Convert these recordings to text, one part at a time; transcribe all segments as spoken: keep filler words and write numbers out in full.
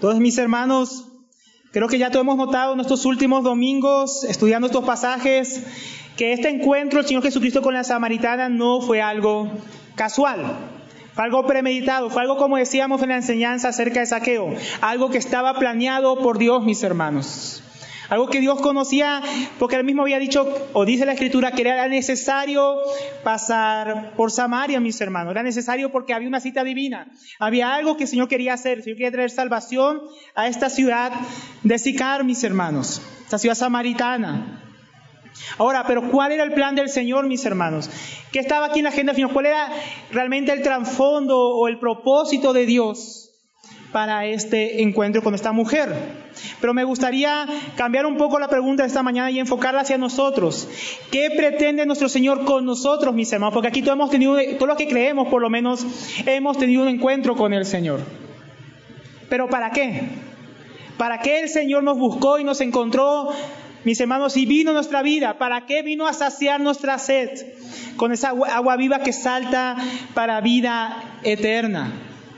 Entonces, mis hermanos, creo que ya todos hemos notado en estos últimos domingos, estudiando estos pasajes, que este encuentro del Señor Jesucristo con la samaritana no fue algo casual. Fue algo premeditado, fue algo, como decíamos en la enseñanza acerca de Zaqueo, algo que estaba planeado por Dios, mis hermanos. Algo que Dios conocía, porque Él mismo había dicho, o dice la Escritura, que era necesario pasar por Samaria, mis hermanos. Era necesario porque había una cita divina. Había algo que el Señor quería hacer. El Señor quería traer salvación a esta ciudad de Sicar, mis hermanos. Esta ciudad samaritana. Ahora, pero ¿cuál era el plan del Señor, mis hermanos? ¿Qué estaba aquí en la agenda del Señor? ¿Cuál era realmente el trasfondo o el propósito de Dios para este encuentro con esta mujer? Pero me gustaría cambiar un poco la pregunta de esta mañana y enfocarla hacia nosotros. ¿Qué pretende nuestro Señor con nosotros, mis hermanos? Porque aquí todos hemos tenido, todos los que creemos por lo menos, hemos tenido un encuentro con el Señor. ¿Pero para qué? ¿Para qué el Señor nos buscó y nos encontró, mis hermanos, y vino a nuestra vida? ¿Para qué vino a saciar nuestra sed con esa agua, agua viva que salta para vida eterna?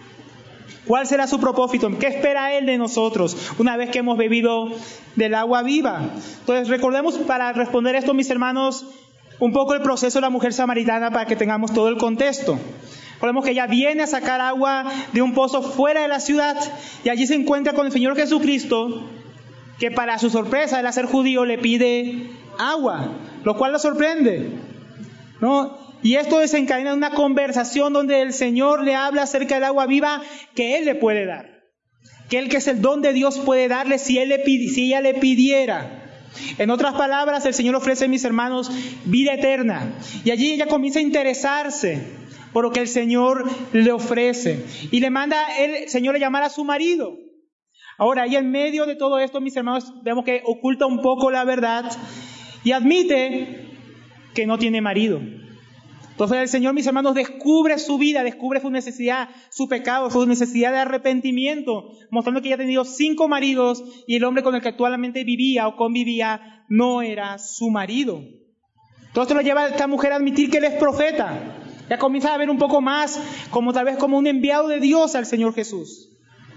¿Cuál será su propósito? ¿Qué espera Él de nosotros una vez que hemos bebido del agua viva? Entonces, recordemos, para responder esto, mis hermanos, un poco el proceso de la mujer samaritana para que tengamos todo el contexto. Recordemos que ella viene a sacar agua de un pozo fuera de la ciudad y allí se encuentra con el Señor Jesucristo, que para su sorpresa, Él al ser judío, le pide agua, lo cual lo sorprende, ¿no? Y esto desencadena una conversación donde el Señor le habla acerca del agua viva que Él le puede dar. Que Él, que es el don de Dios, puede darle si, él le pidi- si ella le pidiera. En otras palabras, el Señor ofrece, mis hermanos, vida eterna. Y allí ella comienza a interesarse por lo que el Señor le ofrece. Y le manda el Señor a llamar a su marido. Ahora, ahí en medio de todo esto, mis hermanos, vemos que oculta un poco la verdad y admite que no tiene marido. Entonces el Señor, mis hermanos, descubre su vida, descubre su necesidad, su pecado, su necesidad de arrepentimiento, mostrando que ella ha tenido cinco maridos y el hombre con el que actualmente vivía o convivía no era su marido. Todo esto lo lleva a esta mujer a admitir que Él es profeta. Ya comienza a ver un poco más como tal vez como un enviado de Dios al Señor Jesús.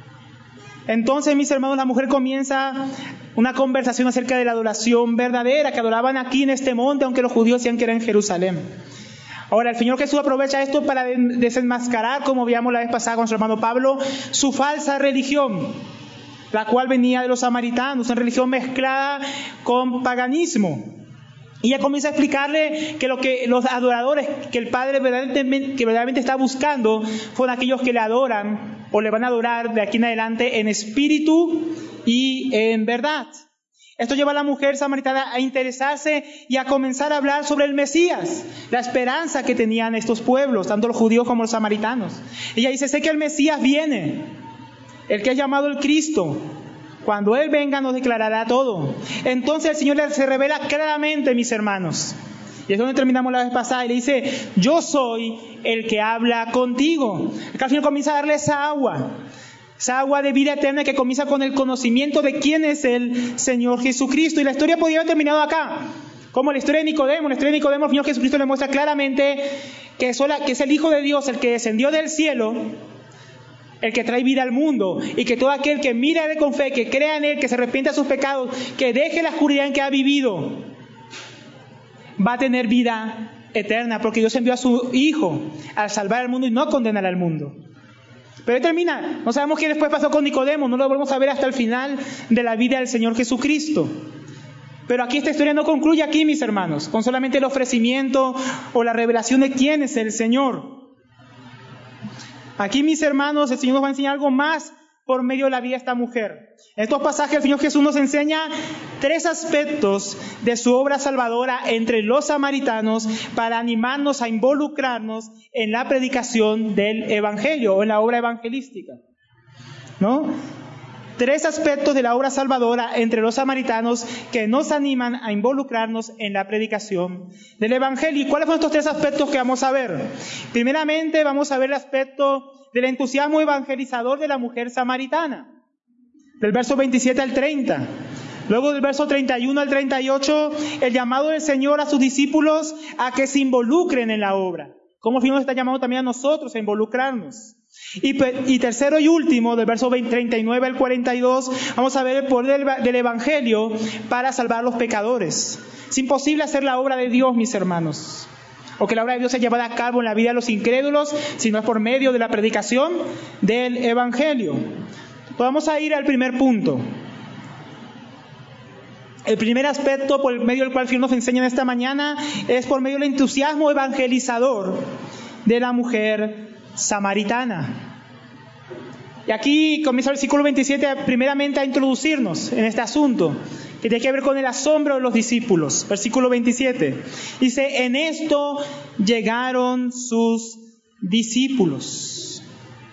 Entonces, mis hermanos, la mujer comienza una conversación acerca de la adoración verdadera que adoraban aquí en este monte, aunque los judíos decían que era en Jerusalén. Ahora, el Señor Jesús aprovecha esto para desenmascarar, como veíamos la vez pasada con su hermano Pablo, su falsa religión, la cual venía de los samaritanos, una religión mezclada con paganismo. Y ella comienza a explicarle que lo que los adoradores, que el Padre verdaderamente, que verdaderamente está buscando, fueron aquellos que le adoran o le van a adorar de aquí en adelante en espíritu y en verdad. Esto lleva a la mujer samaritana a interesarse y a comenzar a hablar sobre el Mesías, la esperanza que tenían estos pueblos, tanto los judíos como los samaritanos. Ella dice, sé que el Mesías viene, el que es llamado el Cristo. Cuando Él venga nos declarará todo. Entonces el Señor se revela claramente, mis hermanos. Y es donde terminamos la vez pasada. Y le dice, yo soy el que habla contigo. Acá el Señor comienza a darle esa agua. Esa agua de vida eterna que comienza con el conocimiento de quién es el Señor Jesucristo. Y la historia podría haber terminado acá. Como la historia de Nicodemo. La historia de Nicodemo, el Señor Jesucristo le muestra claramente que es, sola, que es el Hijo de Dios, el que descendió del cielo, el que trae vida al mundo. Y que todo aquel que mira a Él con fe, que crea en Él, que se arrepienta de sus pecados, que deje la oscuridad en que ha vivido, va a tener vida eterna. Porque Dios envió a su Hijo a salvar al mundo y no a condenar al mundo. Pero ahí termina. No sabemos qué después pasó con Nicodemo. No lo volvemos a ver hasta el final de la vida del Señor Jesucristo. Pero aquí esta historia no concluye aquí, mis hermanos, con solamente el ofrecimiento o la revelación de quién es el Señor. Aquí, mis hermanos, el Señor nos va a enseñar algo más por medio de la vida de esta mujer. En estos pasajes el Señor Jesús nos enseña tres aspectos de su obra salvadora entre los samaritanos para animarnos a involucrarnos en la predicación del Evangelio o en la obra evangelística, ¿no? Tres aspectos de la obra salvadora entre los samaritanos que nos animan a involucrarnos en la predicación del Evangelio. ¿Y cuáles son estos tres aspectos que vamos a ver? Primeramente vamos a ver el aspecto del entusiasmo evangelizador de la mujer samaritana, del verso veintisiete al treinta. Luego del verso treinta y uno al treinta y ocho, el llamado del Señor a sus discípulos a que se involucren en la obra. Como el Señor nos está llamando también a nosotros a involucrarnos. Y, y tercero y último, del verso treinta y nueve al cuarenta y dos, vamos a ver el poder del, del Evangelio para salvar a los pecadores. Es imposible hacer la obra de Dios, mis hermanos, o que la obra de Dios sea llevada a cabo en la vida de los incrédulos, si no es por medio de la predicación del Evangelio. Entonces, vamos a ir al primer punto. El primer aspecto por medio del cual el Señor nos enseña en esta mañana es por medio del entusiasmo evangelizador de la mujer samaritana. Y aquí comienza el versículo veintisiete primeramente a introducirnos en este asunto, que tiene que ver con el asombro de los discípulos. Versículo veintisiete. Dice, en esto llegaron sus discípulos.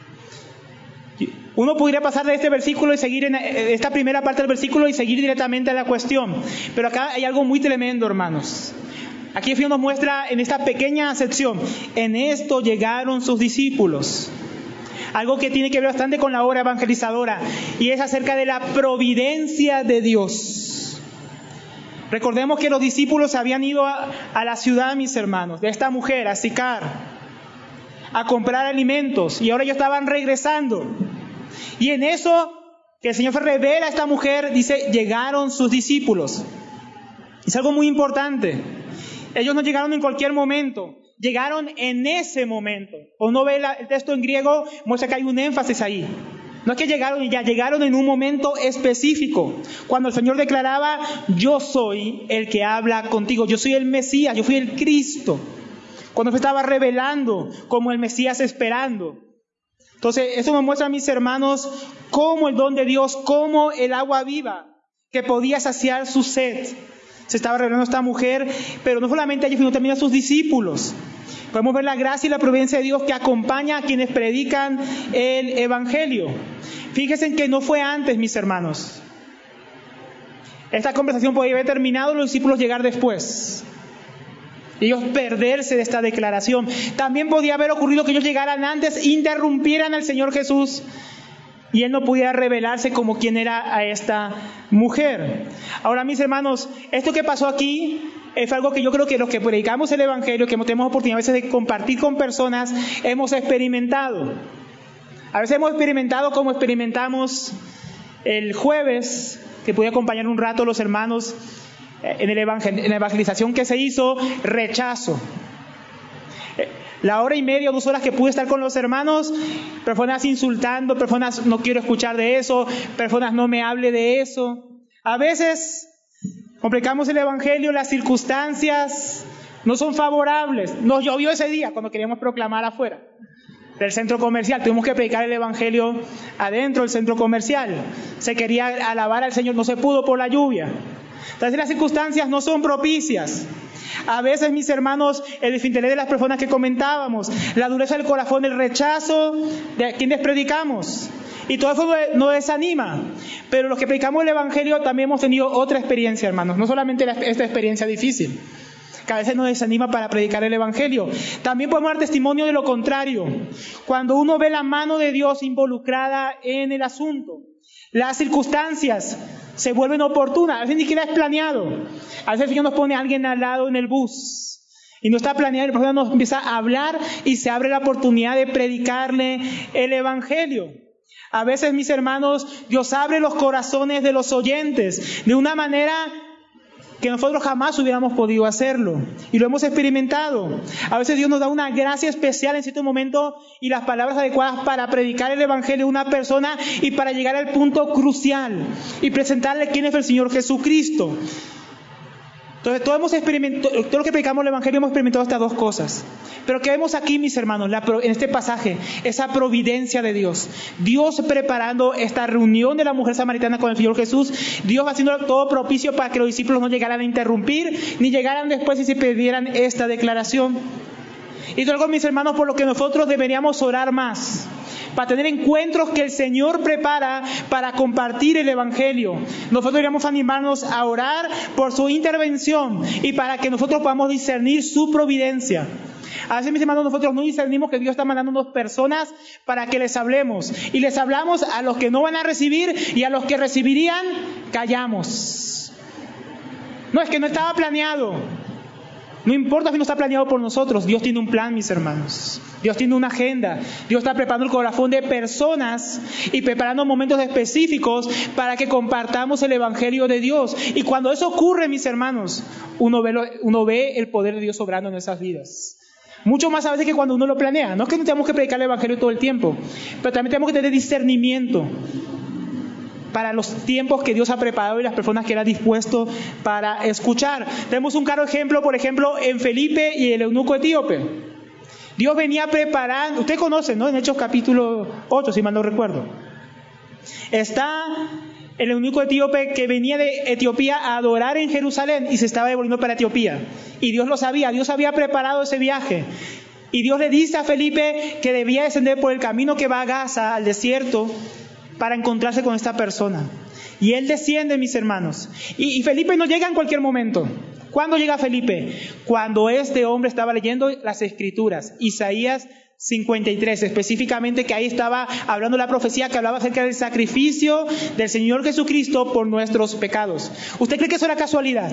Uno pudiera pasar de este versículo y seguir en esta primera parte del versículo y seguir directamente a la cuestión. Pero acá hay algo muy tremendo, hermanos. Aquí el Señor nos muestra en esta pequeña sección, en esto llegaron sus discípulos. Algo que tiene que ver bastante con la obra evangelizadora, y es acerca de la providencia de Dios. Recordemos que los discípulos habían ido a, a la ciudad, mis hermanos, de esta mujer, a Sicar, a comprar alimentos, y ahora ellos estaban regresando. Y en eso que el Señor revela a esta mujer, dice, llegaron sus discípulos. Es algo muy importante. Ellos no llegaron en cualquier momento, llegaron en ese momento. O no ve la, el texto en griego, muestra que hay un énfasis ahí. No es que llegaron y ya, llegaron en un momento específico. Cuando el Señor declaraba, yo soy el que habla contigo, yo soy el Mesías, yo fui el Cristo. Cuando se estaba revelando como el Mesías esperando. Entonces, eso nos muestra, mis hermanos, cómo el don de Dios, cómo el agua viva que podía saciar su sed, se estaba revelando a esta mujer, pero no solamente a ellos, sino también a sus discípulos. Podemos ver la gracia y la providencia de Dios que acompaña a quienes predican el Evangelio. Fíjense en que no fue antes, mis hermanos. Esta conversación podía haber terminado, los discípulos llegar después. Y ellos perderse de esta declaración. También podía haber ocurrido que ellos llegaran antes, interrumpieran al Señor Jesús, y Él no pudiera revelarse como quien era a esta mujer. Ahora, mis hermanos, esto que pasó aquí es algo que yo creo que los que predicamos el Evangelio, que tenemos oportunidad a veces de compartir con personas, hemos experimentado. A veces hemos experimentado como experimentamos el jueves, que pude acompañar un rato a los hermanos en, el evangel- en la evangelización que se hizo, rechazo. La hora y media o dos horas que pude estar con los hermanos, personas insultando, personas no quiero escuchar de eso, personas no me hable de eso. A veces complicamos el Evangelio, las circunstancias no son favorables. Nos llovió ese día cuando queríamos proclamar afuera del centro comercial. Tuvimos que predicar el Evangelio adentro del centro comercial. Se quería alabar al Señor, no se pudo por la lluvia. Entonces las circunstancias no son propicias. A veces, mis hermanos, el desinterés de las personas que comentábamos, la dureza del corazón, el rechazo de quienes predicamos. Y todo eso nos desanima. Pero los que predicamos el Evangelio también hemos tenido otra experiencia, hermanos. No solamente esta experiencia difícil, que a veces nos desanima para predicar el Evangelio. También podemos dar testimonio de lo contrario. Cuando uno ve la mano de Dios involucrada en el asunto, las circunstancias se vuelven oportunas, a veces ni siquiera es planeado. A veces el Señor nos pone a alguien al lado en el bus y no está planeado, y la persona nos empieza a hablar y se abre la oportunidad de predicarle el Evangelio. A veces, mis hermanos, Dios abre los corazones de los oyentes de una manera que nosotros jamás hubiéramos podido hacerlo, y lo hemos experimentado. A veces Dios nos da una gracia especial en cierto momento y las palabras adecuadas para predicar el Evangelio a una persona y para llegar al punto crucial y presentarle quién es el Señor Jesucristo. Entonces, todos hemos experimentado, todos los que predicamos el Evangelio hemos experimentado estas dos cosas. Pero ¿qué vemos aquí, mis hermanos, la, en este pasaje? Esa providencia de Dios. Dios preparando esta reunión de la mujer samaritana con el Señor Jesús. Dios haciendo todo propicio para que los discípulos no llegaran a interrumpir, ni llegaran después y se perdieran esta declaración. Y es algo, mis hermanos, por lo que nosotros deberíamos orar más, para tener encuentros que el Señor prepara para compartir el Evangelio. Nosotros deberíamos animarnos a orar por su intervención y para que nosotros podamos discernir su providencia. A veces, mis hermanos, nosotros no discernimos que Dios está mandándonos personas para que les hablemos. Y les hablamos a los que no van a recibir, y a los que recibirían, callamos. No, es que no estaba planeado. No importa si no está planeado por nosotros, Dios tiene un plan, mis hermanos. Dios tiene una agenda. Dios está preparando el corazón de personas y preparando momentos específicos para que compartamos el Evangelio de Dios. Y cuando eso ocurre, mis hermanos, uno ve, lo, uno ve el poder de Dios obrando en esas vidas. Mucho más a veces que cuando uno lo planea. No es que no tenemos que predicar el Evangelio todo el tiempo, pero también tenemos que tener discernimiento para los tiempos que Dios ha preparado y las personas que Él ha dispuesto para escuchar. Tenemos un claro ejemplo, por ejemplo, en Felipe y el eunuco etíope. Dios venía preparando, usted conoce, ¿no? En Hechos capítulo ocho, si mal no recuerdo. Está el eunuco etíope que venía de Etiopía a adorar en Jerusalén y se estaba devolviendo para Etiopía. Y Dios lo sabía, Dios había preparado ese viaje. Y Dios le dice a Felipe que debía descender por el camino que va a Gaza, al desierto, para encontrarse con esta persona. Y él desciende, mis hermanos. Y, y Felipe no llega en cualquier momento. ¿Cuándo llega Felipe? Cuando este hombre estaba leyendo las Escrituras, Isaías cincuenta y tres, específicamente, que ahí estaba hablando la profecía que hablaba acerca del sacrificio del Señor Jesucristo por nuestros pecados. ¿Usted cree que eso era casualidad?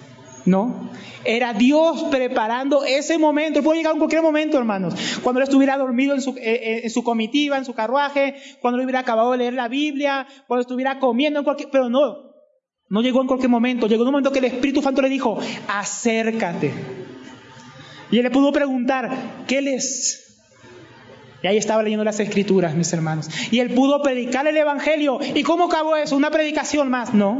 No, era Dios preparando ese momento. Él puede llegar en cualquier momento, hermanos. Cuando él estuviera dormido en su, eh, en su comitiva, en su carruaje, cuando él hubiera acabado de leer la Biblia, cuando estuviera comiendo en cualquier... Pero no, no llegó en cualquier momento. Llegó en un momento que el Espíritu Santo le dijo, acércate. Y él le pudo preguntar, ¿qué lees? Y ahí estaba leyendo las Escrituras, mis hermanos. Y él pudo predicar el Evangelio. ¿Y cómo acabó eso? ¿Una predicación más? No.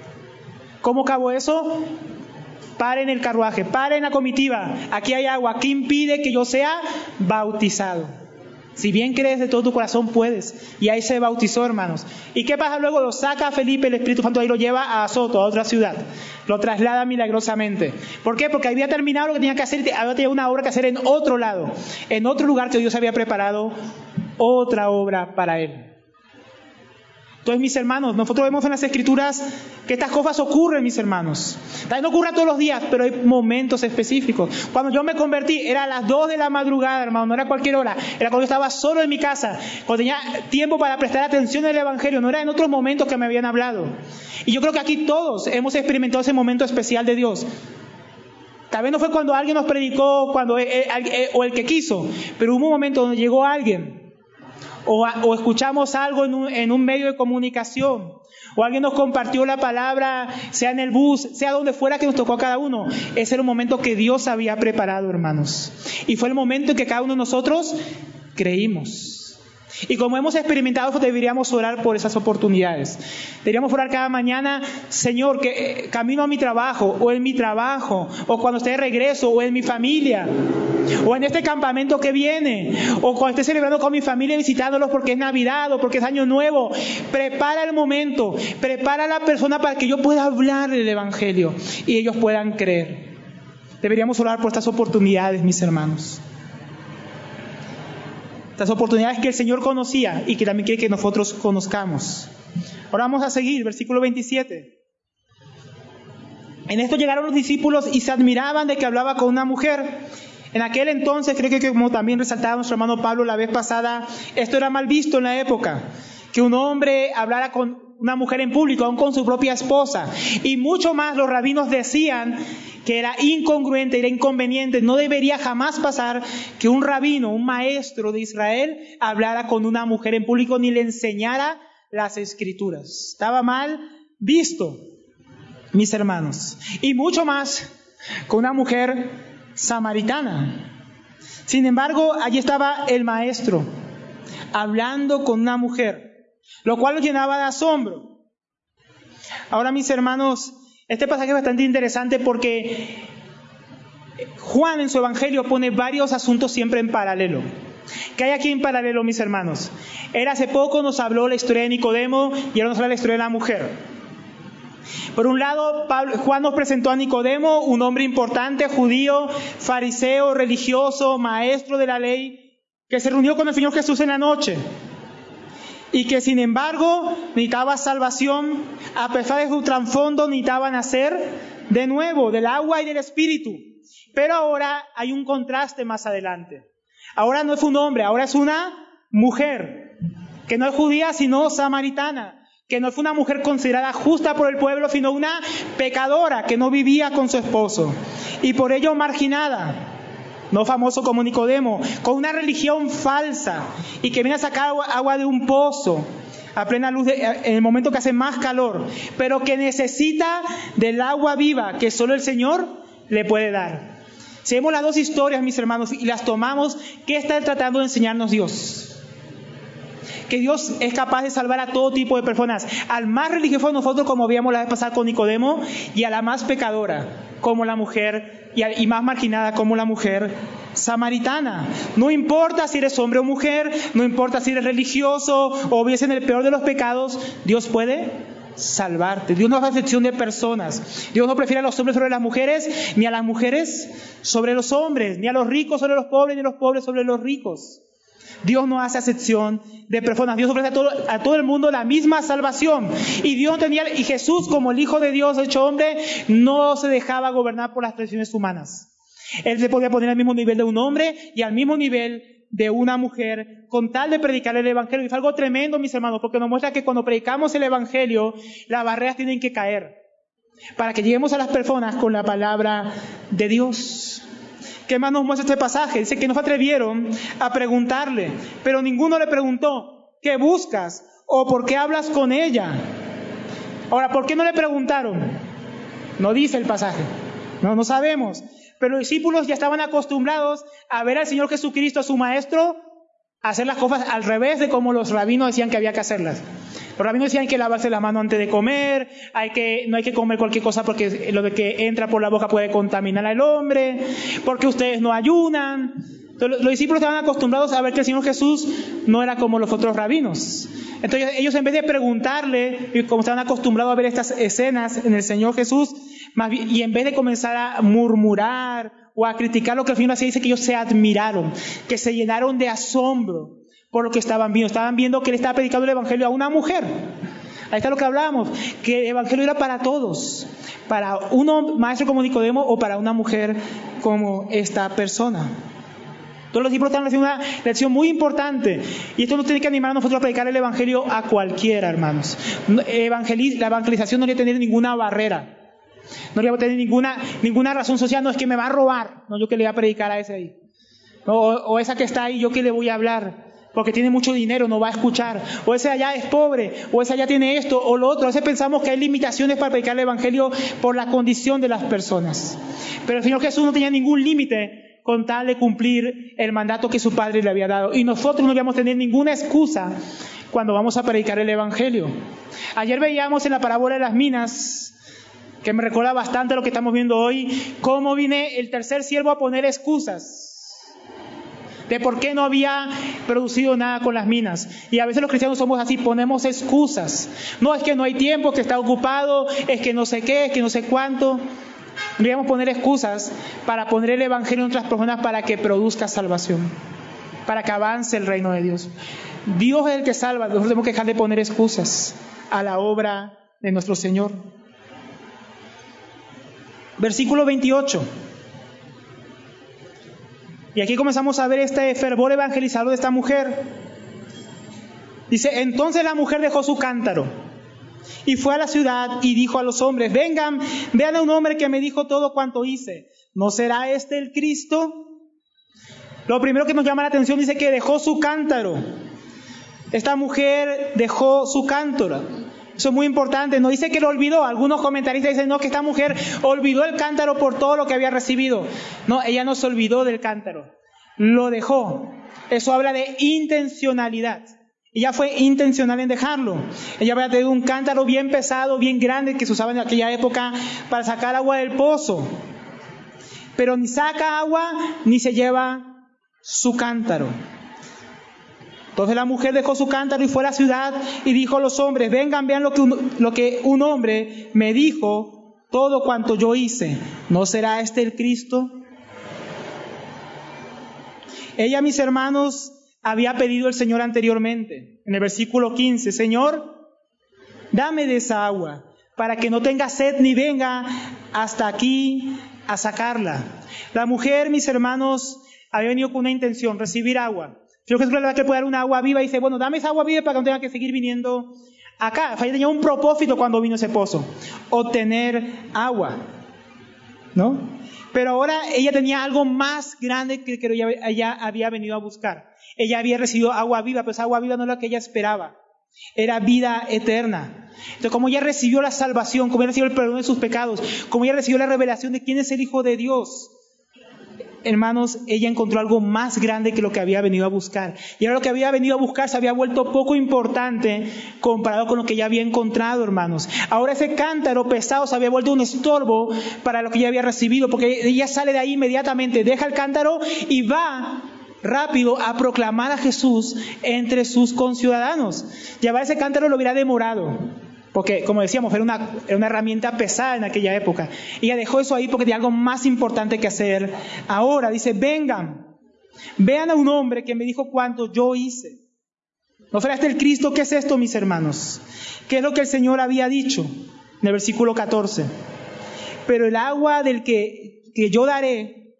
¿Cómo acabó eso? Paren el carruaje, paren la comitiva. Aquí hay agua. ¿Qué impide que yo sea bautizado? Si bien crees de todo tu corazón, puedes. Y ahí se bautizó, hermanos. ¿Y qué pasa luego? Lo saca a Felipe, el Espíritu Santo, ahí lo lleva a Azoto, a otra ciudad. Lo traslada milagrosamente. ¿Por qué? Porque había terminado lo que tenía que hacer, había tenido una obra que hacer en otro lado, en otro lugar que Dios había preparado otra obra para él. Entonces, mis hermanos, nosotros vemos en las Escrituras que estas cosas ocurren, mis hermanos. También no ocurren todos los días, pero hay momentos específicos. Cuando yo me convertí, era a las dos de la madrugada, hermano, no era cualquier hora. Era cuando yo estaba solo en mi casa, cuando tenía tiempo para prestar atención al Evangelio. No era en otros momentos que me habían hablado. Y yo creo que aquí todos hemos experimentado ese momento especial de Dios. Tal vez no fue cuando alguien nos predicó, cuando eh, eh, o el que quiso, pero hubo un momento donde llegó alguien. O, o escuchamos algo en un, en un medio de comunicación, o alguien nos compartió la palabra, sea en el bus, sea donde fuera que nos tocó a cada uno. Ese era un momento que Dios había preparado, hermanos. Y fue el momento en que cada uno de nosotros creímos. Y como hemos experimentado, deberíamos orar por esas oportunidades. Deberíamos orar cada mañana, Señor, que eh, camino a mi trabajo, o en mi trabajo, o cuando esté de regreso, o en mi familia, o en este campamento que viene, o cuando esté celebrando con mi familia, visitándolos porque es Navidad o porque es Año Nuevo. Prepara el momento, prepara a la persona para que yo pueda hablar del Evangelio y ellos puedan creer. Deberíamos orar por estas oportunidades, mis hermanos. Estas oportunidades que el Señor conocía y que también quiere que nosotros conozcamos. Ahora vamos a seguir, versículo veintisiete. En esto llegaron los discípulos y se admiraban de que hablaba con una mujer. En aquel entonces, creo que como también resaltaba nuestro hermano Pablo la vez pasada, esto era mal visto en la época, que un hombre hablara con una mujer en público, aún con su propia esposa. Y mucho más los rabinos decían que era incongruente, era inconveniente, no debería jamás pasar que un rabino, un maestro de Israel, hablara con una mujer en público ni le enseñara las Escrituras. Estaba mal visto, mis hermanos. Y mucho más con una mujer samaritana. Sin embargo, allí estaba el maestro hablando con una mujer, lo cual lo llenaba de asombro. Ahora, mis hermanos, este pasaje es bastante interesante porque Juan en su evangelio pone varios asuntos siempre en paralelo. ¿Qué hay aquí en paralelo, mis hermanos? Él hace poco nos habló la historia de Nicodemo y ahora nos habla la historia de la mujer. Por un lado, Pablo, Juan nos presentó a Nicodemo, un hombre importante, judío, fariseo, religioso, maestro de la ley, que se reunió con el Señor Jesús en la noche y que sin embargo necesitaba salvación. A pesar de su trasfondo, necesitaba nacer de nuevo del agua y del Espíritu. Pero ahora hay un contraste más adelante. Ahora no es un hombre, ahora es una mujer, que no es judía sino samaritana, que no fue una mujer considerada justa por el pueblo, sino una pecadora que no vivía con su esposo. y por ello marginada, no famoso como Nicodemo, con una religión falsa y que viene a sacar agua, agua de un pozo a plena luz de, en el momento que hace más calor, pero que necesita del agua viva que solo el Señor le puede dar. Si vemos las dos historias, mis hermanos, y las tomamos, ¿qué está tratando de enseñarnos Dios? Que Dios es capaz de salvar a todo tipo de personas, al más religioso de nosotros, como veíamos la vez pasada con Nicodemo, y a la más pecadora, como la mujer, y, a, y más marginada, como la mujer samaritana. No importa si eres hombre o mujer, no importa si eres religioso o vives en el peor de los pecados, Dios puede salvarte. Dios no hace excepción de personas. Dios no prefiere a los hombres sobre las mujeres, ni a las mujeres sobre los hombres, ni a los ricos sobre los pobres, ni a los pobres sobre los ricos. Dios no hace excepción de personas. Dios ofrece a todo, a todo el mundo la misma salvación. Y Dios tenía, y Jesús, como el Hijo de Dios hecho hombre, no se dejaba gobernar por las tradiciones humanas. Él se podía poner al mismo nivel de un hombre y al mismo nivel de una mujer con tal de predicar el Evangelio. Y fue algo tremendo, mis hermanos, porque nos muestra que cuando predicamos el Evangelio, las barreras tienen que caer para que lleguemos a las personas con la palabra de Dios. ¿Qué más nos muestra este pasaje? Dice que no se atrevieron a preguntarle, pero ninguno le preguntó, ¿qué buscas? ¿O por qué hablas con ella? Ahora, ¿por qué no le preguntaron? No dice el pasaje, no, no sabemos. Pero los discípulos ya estaban acostumbrados a ver al Señor Jesucristo, a su Maestro, hacer las cosas al revés de como los rabinos decían que había que hacerlas. Los rabinos decían que lavarse la mano antes de comer, hay que, no hay que comer cualquier cosa porque lo de que entra por la boca puede contaminar al hombre, porque ustedes no ayunan. Entonces, los discípulos estaban acostumbrados a ver que el Señor Jesús no era como los otros rabinos. Entonces ellos, en vez de preguntarle, y como estaban acostumbrados a ver estas escenas en el Señor Jesús, más bien, y en vez de comenzar a murmurar o a criticar lo que el Señor hacía, dice que ellos se admiraron, que se llenaron de asombro por lo que estaban viendo. Estaban viendo que Él estaba predicando el Evangelio a una mujer. Ahí está lo que hablábamos, que el Evangelio era para todos, para un maestro como Nicodemo o para una mujer como esta persona. Todos los discípulos están haciendo una lección muy importante. Y esto nos tiene que animar a nosotros a predicar el Evangelio a cualquiera, hermanos. Evangeliz- la evangelización no debe tener ninguna barrera. No debe tener ninguna, ninguna razón social. No es que me va a robar. No, yo que le voy a predicar a ese ahí. O, o esa que está ahí, yo que le voy a hablar. Porque tiene mucho dinero, no va a escuchar. O ese allá es pobre. O ese allá tiene esto o lo otro. A veces pensamos que hay limitaciones para predicar el Evangelio por la condición de las personas. Pero el Señor Jesús no tenía ningún límite con tal de cumplir el mandato que su Padre le había dado. Y nosotros no debemos tener ninguna excusa cuando vamos a predicar el Evangelio. Ayer veíamos en la parábola de las minas, que me recuerda bastante a lo que estamos viendo hoy, cómo viene el tercer siervo a poner excusas de por qué no había producido nada con las minas. Y a veces los cristianos somos así, ponemos excusas. No, es que no hay tiempo, que está ocupado, es que no sé qué, es que no sé cuánto. Deberíamos poner excusas para poner el Evangelio en otras personas para que produzca salvación, para que avance el reino de Dios. Dios es el que salva. Nosotros tenemos que dejar de poner excusas a la obra de nuestro Señor. Versículo veintiocho. Y aquí comenzamos a ver este fervor evangelizador de esta mujer. Dice, entonces la mujer dejó su cántaro y fue a la ciudad y dijo a los hombres, vengan, vean a un hombre que me dijo todo cuanto hice. ¿No será este el Cristo? Lo primero que nos llama la atención dice que dejó su cántaro. Esta mujer dejó su cántaro. Eso es muy importante. No dice que lo olvidó. Algunos comentaristas dicen, no, que esta mujer olvidó el cántaro por todo lo que había recibido. No, ella no se olvidó del cántaro. Lo dejó. Eso habla de intencionalidad. Ella fue intencional en dejarlo. Ella había tenido un cántaro bien pesado, bien grande, que se usaba en aquella época para sacar agua del pozo. Pero ni saca agua, ni se lleva su cántaro. Entonces la mujer dejó su cántaro y fue a la ciudad y dijo a los hombres, vengan, vean lo que un, lo que un hombre me dijo, todo cuanto yo hice. ¿No será este el Cristo? Ella, mis hermanos, había pedido al Señor anteriormente, en el versículo quince, Señor, dame de esa agua, para que no tenga sed ni venga hasta aquí a sacarla. La mujer, mis hermanos, había venido con una intención, recibir agua. Yo creo que es verdad que puede dar una agua viva y dice, bueno, dame esa agua viva para que no tenga que seguir viniendo acá. Ella tenía un propósito cuando vino ese pozo, obtener agua. ¿no? Pero ahora ella tenía algo más grande que, que ella, ella había venido a buscar. Ella había recibido agua viva, pero esa agua viva no era la que ella esperaba. Era vida eterna. Entonces, como ella recibió la salvación, como ella recibió el perdón de sus pecados, como ella recibió la revelación de quién es el Hijo de Dios, hermanos, ella encontró algo más grande que lo que había venido a buscar. Y ahora lo que había venido a buscar se había vuelto poco importante comparado con lo que ella había encontrado, hermanos. Ahora ese cántaro pesado se había vuelto un estorbo para lo que ella había recibido, porque ella sale de ahí inmediatamente, deja el cántaro y va rápido a proclamar a Jesús entre sus conciudadanos. Llevar ese cántaro lo hubiera demorado, porque, como decíamos, era una, era una herramienta pesada en aquella época. Y ella dejó eso ahí porque tenía algo más importante que hacer. Ahora dice, vengan, vean a un hombre que me dijo cuánto yo hice. ¿No fuera este el Cristo? ¿Qué es esto, mis hermanos? ¿Qué es lo que el Señor había dicho? En el versículo catorce. Pero el agua del que, que yo daré,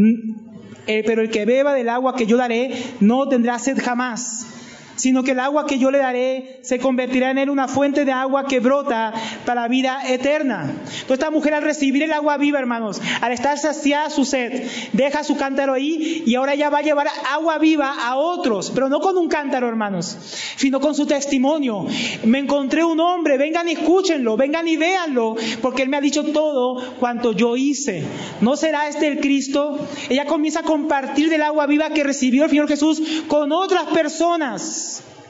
eh, pero el que beba del agua que yo daré, no tendrá sed jamás, sino que el agua que yo le daré se convertirá en él una fuente de agua que brota para la vida eterna. Entonces esta mujer, al recibir el agua viva, hermanos, al estar saciada su sed, deja su cántaro ahí y ahora ella va a llevar agua viva a otros, pero no con un cántaro, hermanos, sino con su testimonio. Me encontré un hombre, vengan y escúchenlo, vengan y véanlo, porque él me ha dicho todo cuanto yo hice. ¿No será este el Cristo? Ella comienza a compartir del agua viva que recibió el Señor Jesús con otras personas,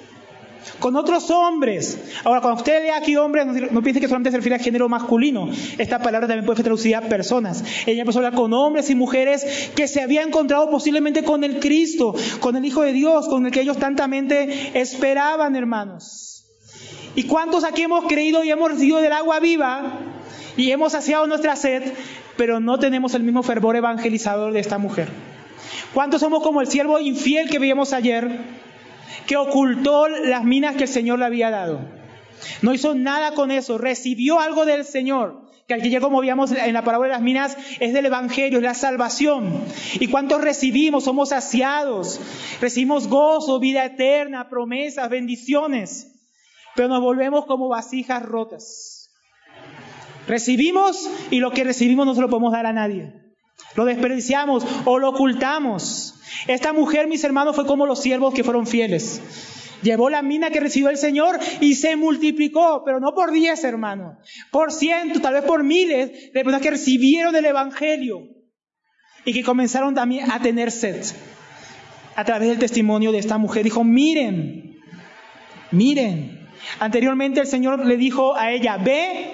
con otros hombres. Ahora, cuando usted lea aquí hombres, no, no piense que solamente se refiere al género masculino. Esta palabra también puede ser traducida a personas. Ella empezó a hablar con hombres y mujeres que se habían encontrado posiblemente con el Cristo, con el Hijo de Dios, con el que ellos tantamente esperaban, hermanos. ¿Y cuántos aquí hemos creído y hemos recibido del agua viva y hemos saciado nuestra sed, pero no tenemos el mismo fervor evangelizador de esta mujer? ¿Cuántos somos como el siervo infiel que veíamos ayer, que ocultó las minas que el Señor le había dado? No hizo nada con eso, recibió algo del Señor, que al que ya, como veíamos en la parábola de las minas, es del Evangelio, es la salvación. ¿Y cuántos recibimos? Somos saciados, recibimos gozo, vida eterna, promesas, bendiciones, pero nos volvemos como vasijas rotas. Recibimos y lo que recibimos no se lo podemos dar a nadie. Lo desperdiciamos o lo ocultamos. Esta mujer, mis hermanos, fue como los siervos que fueron fieles. Llevó la mina que recibió el Señor y se multiplicó, pero no por diez, hermano, por cientos, tal vez por miles de personas que recibieron el Evangelio y que comenzaron también a tener sed. A través del testimonio de esta mujer, dijo, miren, miren. Anteriormente el Señor le dijo a ella, ve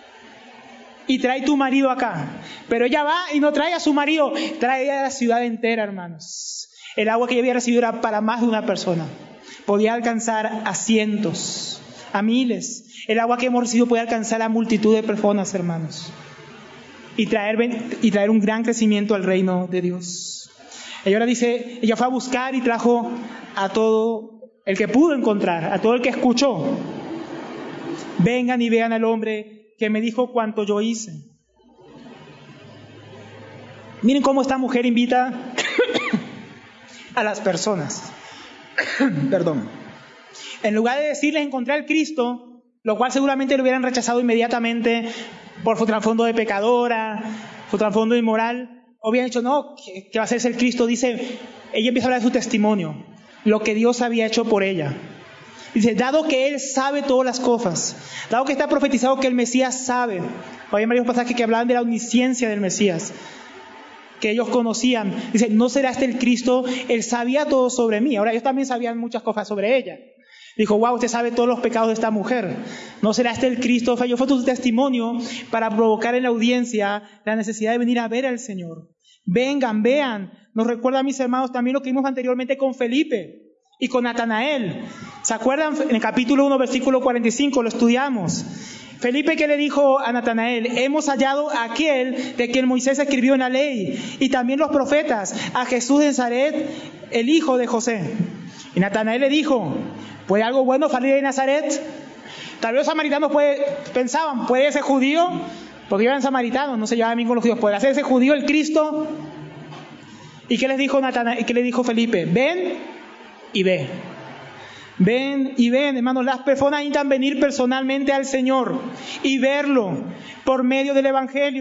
y trae tu marido acá. Pero ella va y no trae a su marido, trae a la ciudad entera, hermanos. El agua que ella había recibido era para más de una persona. Podía alcanzar a cientos, a miles. El agua que hemos recibido puede alcanzar a multitud de personas, hermanos. Y traer, y traer un gran crecimiento al reino de Dios. Ella ahora dice, ella fue a buscar y trajo a todo el que pudo encontrar, a todo el que escuchó. Vengan y vean al hombre que me dijo cuánto yo hice. Miren cómo esta mujer invita a las personas. Perdón. En lugar de decirles encontrar el Cristo, lo cual seguramente lo hubieran rechazado inmediatamente por su trasfondo de pecadora, su trasfondo inmoral, o hubieran dicho, no, que, que va a ser el Cristo. Dice, ella empieza a hablar de su testimonio, lo que Dios había hecho por ella. Dice, dado que Él sabe todas las cosas, dado que está profetizado que el Mesías sabe. Había varios pasajes que hablaban de la omnisciencia del Mesías, que ellos conocían. Dice, ¿no será este el Cristo? Él sabía todo sobre mí. Ahora ellos también sabían muchas cosas sobre ella. Dijo, wow, usted sabe todos los pecados de esta mujer. ¿No será este el Cristo? Yo fue tu testimonio para provocar en la audiencia la necesidad de venir a ver al Señor. Vengan, vean. Nos recuerda a mis hermanos también lo que vimos anteriormente con Felipe y con Natanael. ¿Se acuerdan? En el capítulo uno, versículo cuarenta y cinco, lo estudiamos. Felipe, ¿qué le dijo a Natanael? Hemos hallado a aquel de quien Moisés escribió en la ley y también los profetas, a Jesús de Nazaret, el hijo de José. Y Natanael le dijo, ¿puede algo bueno salir de Nazaret? Tal vez los samaritanos puede, pensaban, ¿puede ser judío? Porque eran samaritanos, no se llevaban bien con los judíos. ¿Puede hacerse judío el Cristo? ¿Y qué les dijo Natanael? ¿Qué le dijo Felipe? Ven y ve. Ven y ven, hermanos. Las personas necesitan venir personalmente al Señor y verlo por medio del Evangelio.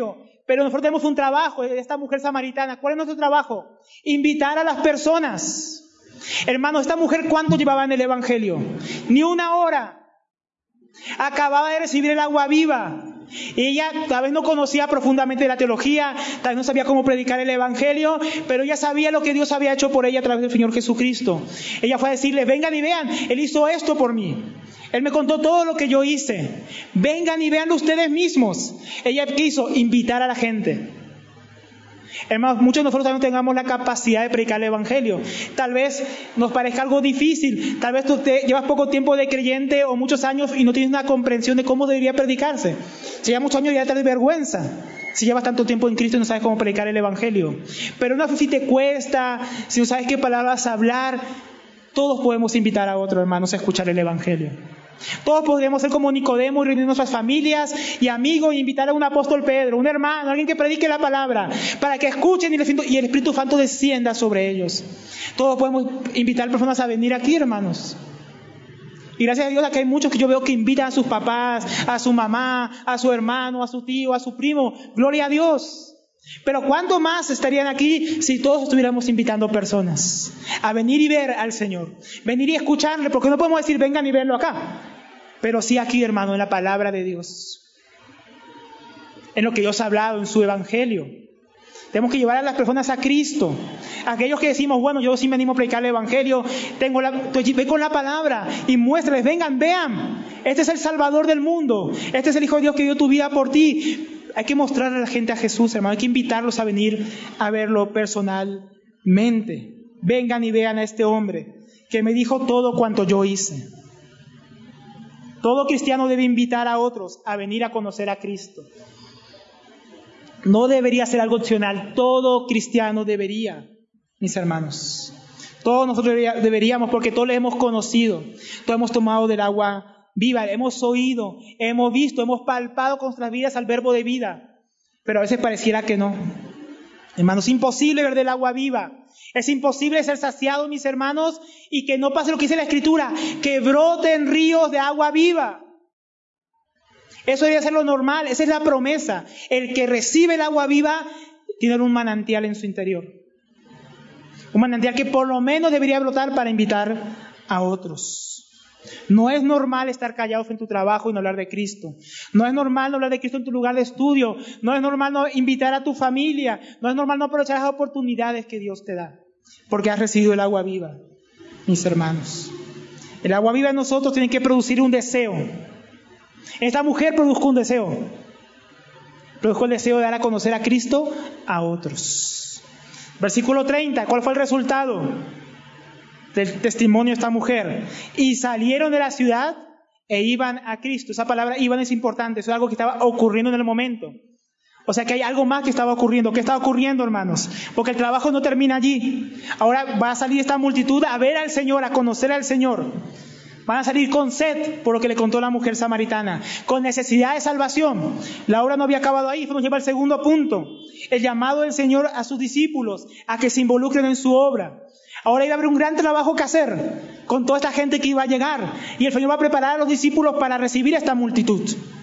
Pero nosotros tenemos un trabajo, esta mujer samaritana. ¿Cuál es nuestro trabajo? Invitar a las personas. Hermanos, esta mujer, ¿cuánto llevaba en el Evangelio? Ni una hora. Acababa de recibir el agua viva. Ella tal vez no conocía profundamente la teología, tal vez no sabía cómo predicar el Evangelio, pero ella sabía lo que Dios había hecho por ella a través del Señor Jesucristo. Ella fue a decirle, vengan y vean, Él hizo esto por mí. Él me contó todo lo que yo hice. Vengan y veanlo ustedes mismos. Ella quiso invitar a la gente. Hermanos, muchos de nosotros también tengamos la capacidad de predicar el Evangelio. Tal vez nos parezca algo difícil. Tal vez tú te, llevas poco tiempo de creyente o muchos años y no tienes una comprensión de cómo debería predicarse. Si llevas muchos años ya te da vergüenza. Si llevas tanto tiempo en Cristo y no sabes cómo predicar el Evangelio. Pero no, si te cuesta, si no sabes qué palabras hablar, todos podemos invitar a otros hermanos a escuchar el Evangelio. Todos podríamos ser como Nicodemo y reunir nuestras familias y amigos e invitar a un apóstol Pedro, un hermano, alguien que predique la palabra, para que escuchen y el Espíritu Santo descienda sobre ellos. Todos podemos invitar personas a venir aquí, hermanos. Y gracias a Dios aquí hay muchos que yo veo que invitan a sus papás, a su mamá, a su hermano, a su tío, a su primo. Gloria a Dios. Pero ¿cuánto más estarían aquí si todos estuviéramos invitando personas a venir y ver al Señor? Venir y escucharle, porque no podemos decir vengan y verlo acá. Pero sí aquí, hermano, en la palabra de Dios. En lo que Dios ha hablado, en su Evangelio. Tenemos que llevar a las personas a Cristo. Aquellos que decimos, bueno, yo sí me animo a predicar el Evangelio, tengo la, ve con la palabra y muéstrales, vengan, vean. Este es el Salvador del mundo. Este es el Hijo de Dios que dio tu vida por ti. Hay que mostrarle a la gente a Jesús, hermano. Hay que invitarlos a venir a verlo personalmente. Vengan y vean a este hombre que me dijo todo cuanto yo hice. Todo cristiano debe invitar a otros a venir a conocer a Cristo. No debería ser algo opcional. Todo cristiano debería, mis hermanos. Todos nosotros deberíamos, porque todos le hemos conocido. Todos hemos tomado del agua viva, hemos oído, hemos visto, hemos palpado con nuestras vidas al verbo de vida. Pero a veces pareciera que no. Hermanos, es imposible ver del agua viva. Es imposible ser saciado, mis hermanos, y que no pase lo que dice la Escritura, que broten ríos de agua viva. Eso debe ser lo normal, esa es la promesa. El que recibe el agua viva tiene un manantial en su interior. Un manantial que por lo menos debería brotar para invitar a otros. No es normal estar callado en tu trabajo y no hablar de Cristo. No es normal no hablar de Cristo en tu lugar de estudio. No es normal no invitar a tu familia. No es normal no aprovechar las oportunidades que Dios te da. Porque has recibido el agua viva, mis hermanos. El agua viva en nosotros tiene que producir un deseo. Esta mujer produjo un deseo. Produjo el deseo de dar a conocer a Cristo a otros. Versículo treinta, ¿cuál fue el resultado del testimonio de esta mujer? Y salieron de la ciudad e iban a Cristo. Esa palabra iban es importante, eso es algo que estaba ocurriendo en el momento. O sea que hay algo más que estaba ocurriendo. ¿Qué está ocurriendo, hermanos? Porque el trabajo no termina allí. Ahora va a salir esta multitud a ver al Señor, a conocer al Señor. Van a salir con sed, por lo que le contó la mujer samaritana, con necesidad de salvación. La obra no había acabado ahí, eso nos lleva al segundo punto. El llamado del Señor a sus discípulos, a que se involucren en su obra. Ahora iba a haber un gran trabajo que hacer con toda esta gente que iba a llegar. Y el Señor va a preparar a los discípulos para recibir a esta multitud.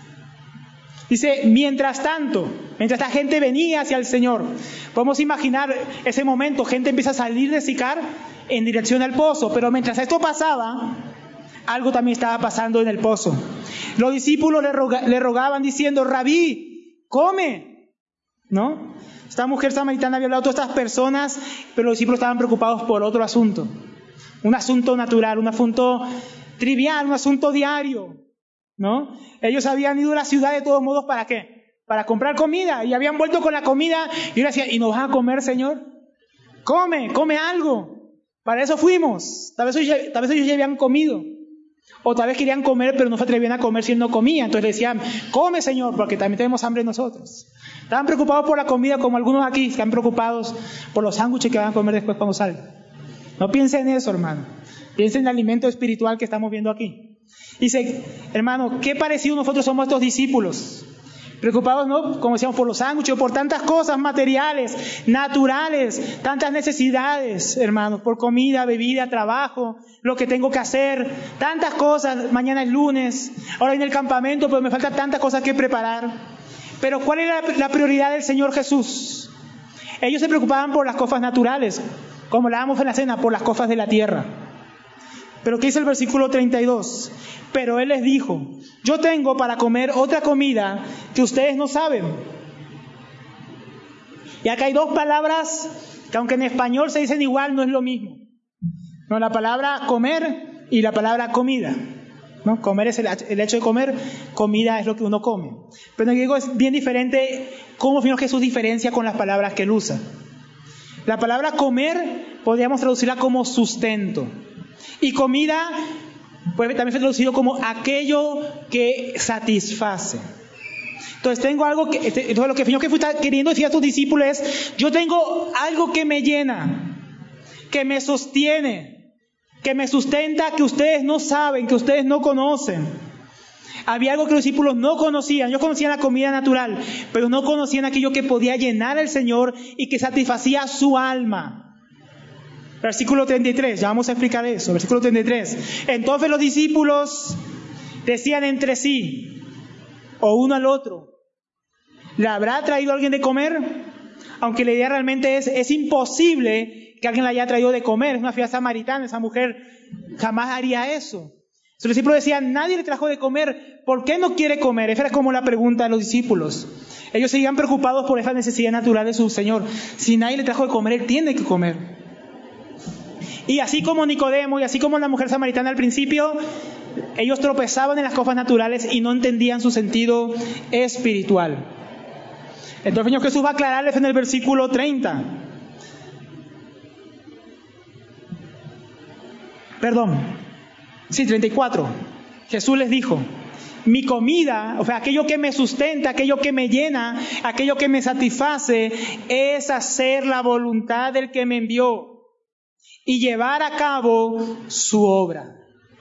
Dice, mientras tanto, mientras esta gente venía hacia el Señor, podemos imaginar ese momento, gente empieza a salir de Sicar en dirección al pozo, pero mientras esto pasaba, algo también estaba pasando en el pozo. Los discípulos le, roga, le rogaban diciendo, Rabí, come, ¿no? Esta mujer samaritana había hablado a todas estas personas, pero los discípulos estaban preocupados por otro asunto. Un asunto natural, un asunto trivial, un asunto diario, ¿no? Ellos habían ido a la ciudad de todos modos, ¿para qué? Para comprar comida, y habían vuelto con la comida, y ellos decían, ¿y nos vas a comer, Señor? Come, come algo. Para eso fuimos. Tal vez ellos, tal vez ellos ya habían comido. O tal vez querían comer, pero no se atrevían a comer si él no comía. Entonces le decían, come, Señor, porque también tenemos hambre nosotros. Estaban preocupados por la comida, como algunos aquí están preocupados por los sándwiches que van a comer después cuando salgan. No piensen en eso, hermano. Piensen en el alimento espiritual que estamos viendo aquí. Dice, hermano, qué parecido nosotros somos estos discípulos. Preocupados, ¿no? Como decíamos, por los sándwiches, por tantas cosas materiales, naturales, tantas necesidades, hermanos, por comida, bebida, trabajo, lo que tengo que hacer, tantas cosas. Mañana es lunes, ahora viene el campamento, pero me faltan tantas cosas que preparar. Pero ¿cuál era la prioridad del Señor Jesús? Ellos se preocupaban por las cosas naturales, como hablábamos en la cena, por las cosas de la tierra. Pero ¿qué dice el versículo treinta y dos? Pero Él les dijo, yo tengo para comer otra comida que ustedes no saben. Y acá hay dos palabras que aunque en español se dicen igual, no es lo mismo. No, la palabra comer y la palabra comida. ¿No? Comer es el, el hecho de comer, comida es lo que uno come. Pero en griego es bien diferente cómo Jesús diferencia con las palabras que Él usa. La palabra comer podríamos traducirla como sustento. Y comida puede también ser traducido como aquello que satisface. Entonces tengo algo que, entonces lo que el Señor Jesús está queriendo decir a sus discípulos es, yo tengo algo que me llena, que me sostiene, que me sustenta, que ustedes no saben, que ustedes no conocen. Había algo que los discípulos no conocían. Ellos conocían la comida natural, pero no conocían aquello que podía llenar al Señor y que satisfacía su alma. Versículo treinta y tres, ya vamos a explicar eso. Versículo treinta y tres. Entonces los discípulos decían entre sí, o uno al otro, ¿le habrá traído alguien de comer? Aunque la idea realmente es, es imposible que alguien le haya traído de comer. Es una ciudad samaritana, esa mujer jamás haría eso. Los discípulos decían, nadie le trajo de comer, ¿por qué no quiere comer? Esa era como la pregunta de los discípulos. Ellos seguían preocupados por esa necesidad natural de su Señor. Si nadie le trajo de comer, Él tiene que comer. Y así como Nicodemo y así como la mujer samaritana al principio, ellos tropezaban en las cosas naturales y no entendían su sentido espiritual. Entonces el Señor Jesús va a aclararles en el versículo treinta. Perdón, sí, treinta y cuatro. Jesús les dijo, mi comida, o sea, aquello que me sustenta, aquello que me llena, aquello que me satisface, es hacer la voluntad del que me envió y llevar a cabo su obra.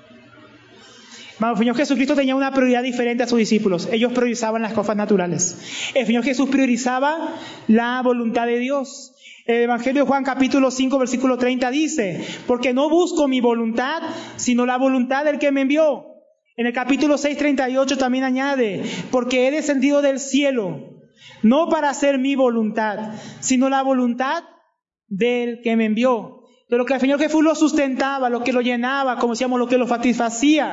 El Señor Jesucristo tenía una prioridad diferente a sus discípulos. Ellos priorizaban las cosas naturales. El Señor Jesús priorizaba la voluntad de Dios. El Evangelio de Juan capítulo cinco versículo treinta dice, porque no busco mi voluntad, sino la voluntad del que me envió. En el capítulo seis treinta y ocho también añade, porque he descendido del cielo, no para hacer mi voluntad, sino la voluntad del que me envió. De lo que el Señor Jesús lo sustentaba, lo que lo llenaba, como decíamos, lo que lo satisfacía,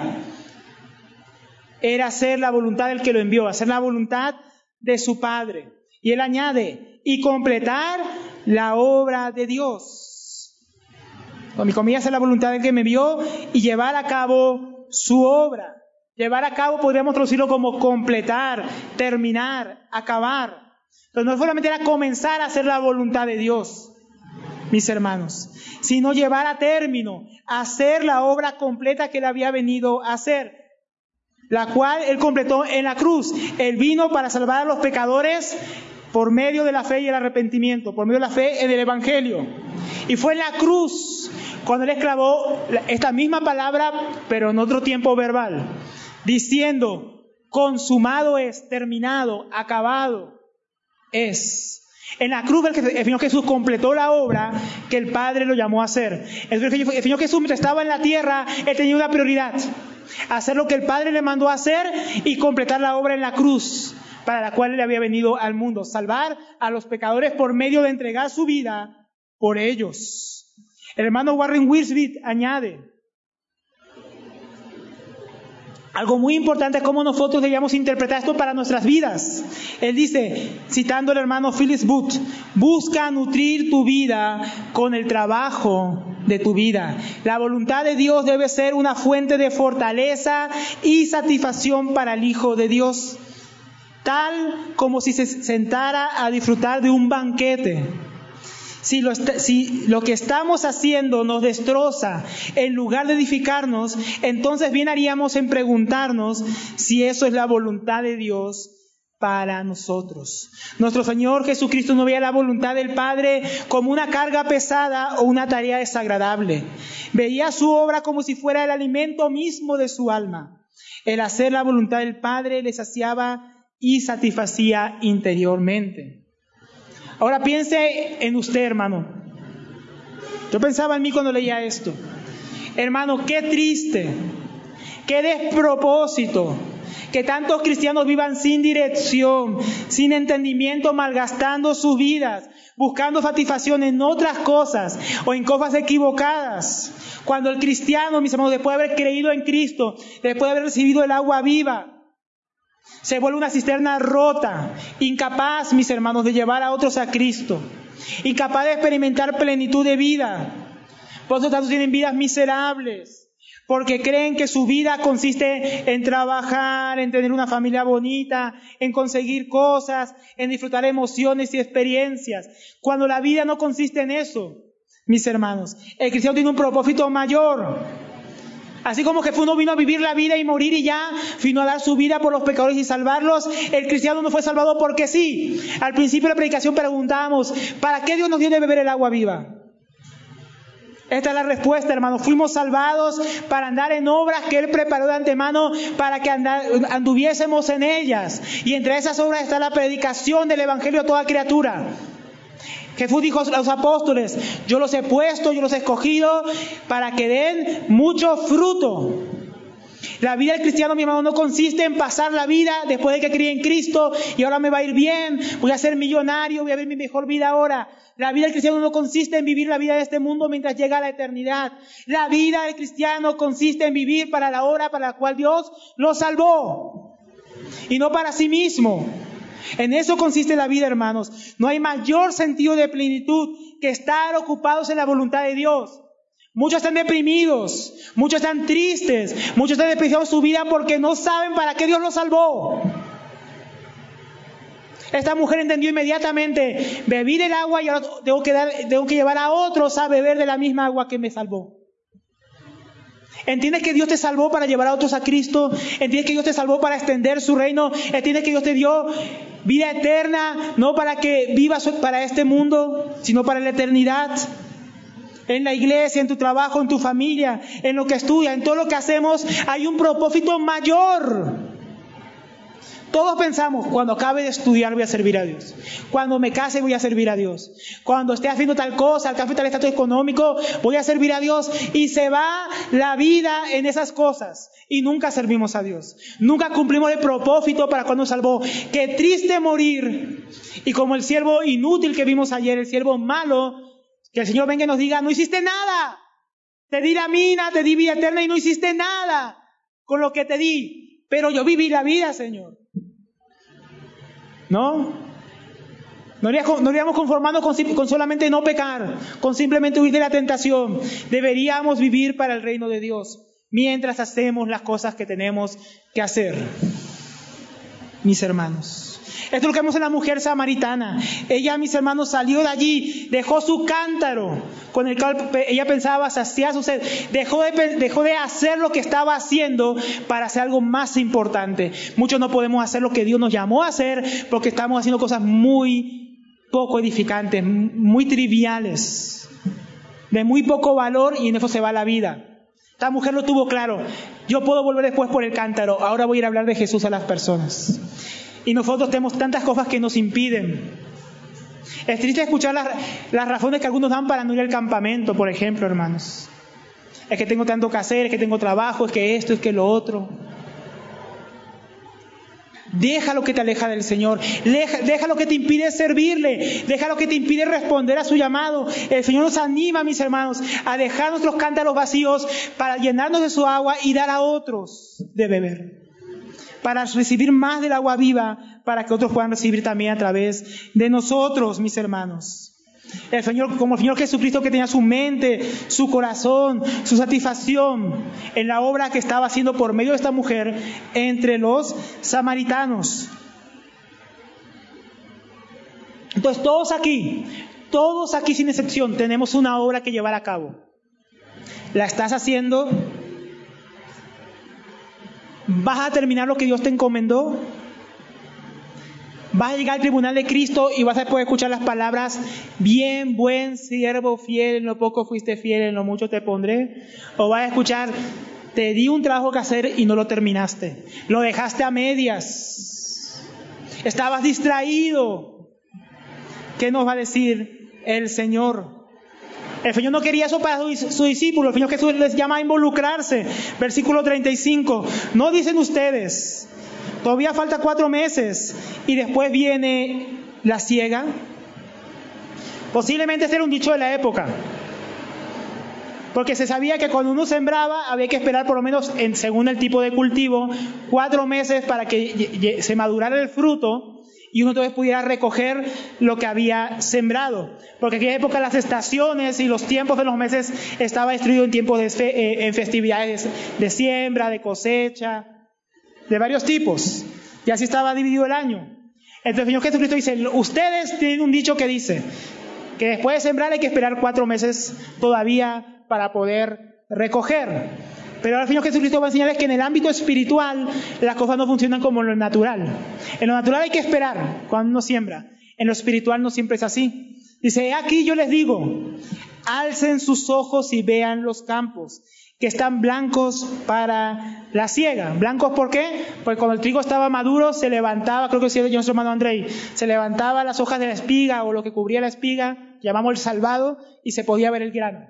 era hacer la voluntad del que lo envió, hacer la voluntad de su Padre. Y Él añade, y completar la obra de Dios. Con mi comida hacer la voluntad del que me envió y llevar a cabo su obra. Llevar a cabo podríamos traducirlo como completar, terminar, acabar. Entonces no solamente era comenzar a hacer la voluntad de Dios, mis hermanos, sino llevar a término, hacer la obra completa que Él había venido a hacer, la cual Él completó en la cruz. Él vino para salvar a los pecadores por medio de la fe y el arrepentimiento, por medio de la fe en el Evangelio. Y fue en la cruz cuando Él exclamó esta misma palabra, pero en otro tiempo verbal, diciendo, consumado es, terminado, acabado es. En la cruz el Señor Jesús completó la obra que el Padre lo llamó a hacer. El Señor Jesús, mientras estaba en la tierra, Él tenía una prioridad: hacer lo que el Padre le mandó a hacer y completar la obra en la cruz, para la cual Él había venido al mundo, salvar a los pecadores por medio de entregar su vida por ellos. El hermano Warren Wiersbe añade algo muy importante, cómo nosotros debíamos interpretar esto para nuestras vidas. Él dice, citando al hermano Phyllis Booth, busca nutrir tu vida con el trabajo de tu vida. La voluntad de Dios debe ser una fuente de fortaleza y satisfacción para el Hijo de Dios, tal como si se sentara a disfrutar de un banquete. Si lo, est- si lo que estamos haciendo nos destroza en lugar de edificarnos, entonces bien haríamos en preguntarnos si eso es la voluntad de Dios para nosotros. Nuestro Señor Jesucristo no veía la voluntad del Padre como una carga pesada o una tarea desagradable. Veía su obra como si fuera el alimento mismo de su alma. El hacer la voluntad del Padre le saciaba y satisfacía interiormente. Ahora piense en usted, hermano. Yo pensaba en mí cuando leía esto. Hermano, qué triste, qué despropósito que tantos cristianos vivan sin dirección, sin entendimiento, malgastando sus vidas, buscando satisfacción en otras cosas o en cosas equivocadas. Cuando el cristiano, mis hermanos, después de haber creído en Cristo, después de haber recibido el agua viva, se vuelve una cisterna rota, incapaz, mis hermanos, de llevar a otros a Cristo, incapaz de experimentar plenitud de vida. Por eso tantos tienen vidas miserables, porque creen que su vida consiste en trabajar, en tener una familia bonita, en conseguir cosas, en disfrutar emociones y experiencias, cuando la vida no consiste en eso, mis hermanos. El cristiano tiene un propósito mayor. Así como Jesús no vino a vivir la vida y morir y ya, vino a dar su vida por los pecadores y salvarlos, el cristiano no fue salvado porque sí. Al principio de la predicación preguntábamos, ¿para qué Dios nos dio de beber el agua viva? Esta es la respuesta, hermanos. Fuimos salvados para andar en obras que Él preparó de antemano para que anduviésemos en ellas. Y entre esas obras está la predicación del Evangelio a toda criatura. Jesús dijo a los apóstoles, yo los he puesto, yo los he escogido para que den mucho fruto. La vida del cristiano, mi hermano, no consiste en pasar la vida después de que creí en Cristo y ahora me va a ir bien, voy a ser millonario, voy a vivir mi mejor vida ahora. La vida del cristiano no consiste en vivir la vida de este mundo mientras llega la eternidad. La vida del cristiano consiste en vivir para la hora para la cual Dios lo salvó y no para sí mismo. En eso consiste la vida, hermanos. No hay mayor sentido de plenitud que estar ocupados en la voluntad de Dios. Muchos están deprimidos, muchos están tristes, muchos están despreciando su vida porque no saben para qué Dios los salvó. Esta mujer entendió inmediatamente, bebí del agua y ahora tengo que, dar, tengo que llevar a otros a beber de la misma agua que me salvó. ¿Entiendes que Dios te salvó para llevar a otros a Cristo? ¿Entiendes que Dios te salvó para extender su reino? ¿Entiendes que Dios te dio vida eterna, no para que vivas para este mundo, sino para la eternidad? En la iglesia, en tu trabajo, en tu familia, en lo que estudias, en todo lo que hacemos, hay un propósito mayor. Todos pensamos, cuando acabe de estudiar voy a servir a Dios. Cuando me case voy a servir a Dios. Cuando esté haciendo tal cosa, alcance tal estatus económico, voy a servir a Dios. Y se va la vida en esas cosas. Y nunca servimos a Dios. Nunca cumplimos el propósito para cuando nos salvó. Qué triste morir. Y como el siervo inútil que vimos ayer, el siervo malo, que el Señor venga y nos diga, no hiciste nada. Te di la mina, te di vida eterna y no hiciste nada con lo que te di. Pero yo viví la vida, Señor. ¿No? No iríamos conformando con, con solamente no pecar, con simplemente huir de la tentación. Deberíamos vivir para el reino de Dios mientras hacemos las cosas que tenemos que hacer. Mis hermanos, esto es lo que vemos en la mujer samaritana. Ella, mis hermanos, salió de allí, dejó su cántaro con el cual ella pensaba saciar su sed, dejó de, dejó de hacer lo que estaba haciendo para hacer algo más importante. Muchos no podemos hacer lo que Dios nos llamó a hacer porque estamos haciendo cosas muy poco edificantes, muy triviales, de muy poco valor, y en eso se va la vida. Esta mujer lo tuvo claro. Yo puedo volver después por el cántaro, ahora voy a ir a hablar de Jesús a las personas. Y nosotros tenemos tantas cosas que nos impiden. Es triste escuchar las, las razones que algunos dan para no ir al campamento, por ejemplo, hermanos. Es que tengo tanto que hacer, es que tengo trabajo, es que esto, es que lo otro. Deja lo que te aleja del Señor. Deja, deja lo que te impide servirle. Deja lo que te impide responder a su llamado. El Señor nos anima, mis hermanos, a dejar nuestros cántaros vacíos para llenarnos de su agua y dar a otros de beber. Para recibir más del agua viva, para que otros puedan recibir también a través de nosotros, mis hermanos. El Señor, como el Señor Jesucristo, que tenía su mente, su corazón, su satisfacción en la obra que estaba haciendo por medio de esta mujer entre los samaritanos. Entonces todos aquí, todos aquí sin excepción, tenemos una obra que llevar a cabo. ¿La estás haciendo? ¿Vas a terminar lo que Dios te encomendó? ¿Vas a llegar al tribunal de Cristo y vas a poder escuchar las palabras, bien, buen siervo fiel, en lo poco fuiste fiel, en lo mucho te pondré? ¿O vas a escuchar, te di un trabajo que hacer y no lo terminaste, lo dejaste a medias, estabas distraído? ¿Qué nos va a decir el Señor? El Señor no quería eso para sus su discípulos. El Señor Jesús les llama a involucrarse. Versículo treinta y cinco. No dicen ustedes, todavía falta cuatro meses y después viene la siega. Posiblemente ese era un dicho de la época, porque se sabía que cuando uno sembraba había que esperar por lo menos, en, según el tipo de cultivo, cuatro meses para que se madurara el fruto y uno entonces pudiera recoger lo que había sembrado. Porque en aquella época las estaciones y los tiempos de los meses estaba distribuido en tiempos de fe, eh, en festividades de siembra, de cosecha, de varios tipos. Y así estaba dividido el año. Entonces el Señor Jesucristo dice, ustedes tienen un dicho que dice que después de sembrar hay que esperar cuatro meses todavía para poder recoger. Pero ahora el Señor Jesucristo va a enseñarles que en el ámbito espiritual las cosas no funcionan como en lo natural. En lo natural hay que esperar cuando uno siembra. En lo espiritual no siempre es así. Dice, aquí yo les digo, alcen sus ojos y vean los campos, que están blancos para la siega. ¿Blancos por qué? Porque cuando el trigo estaba maduro se levantaba, creo que decía nuestro hermano Andrei, se levantaba las hojas de la espiga o lo que cubría la espiga, llamamos el salvado, y se podía ver el grano.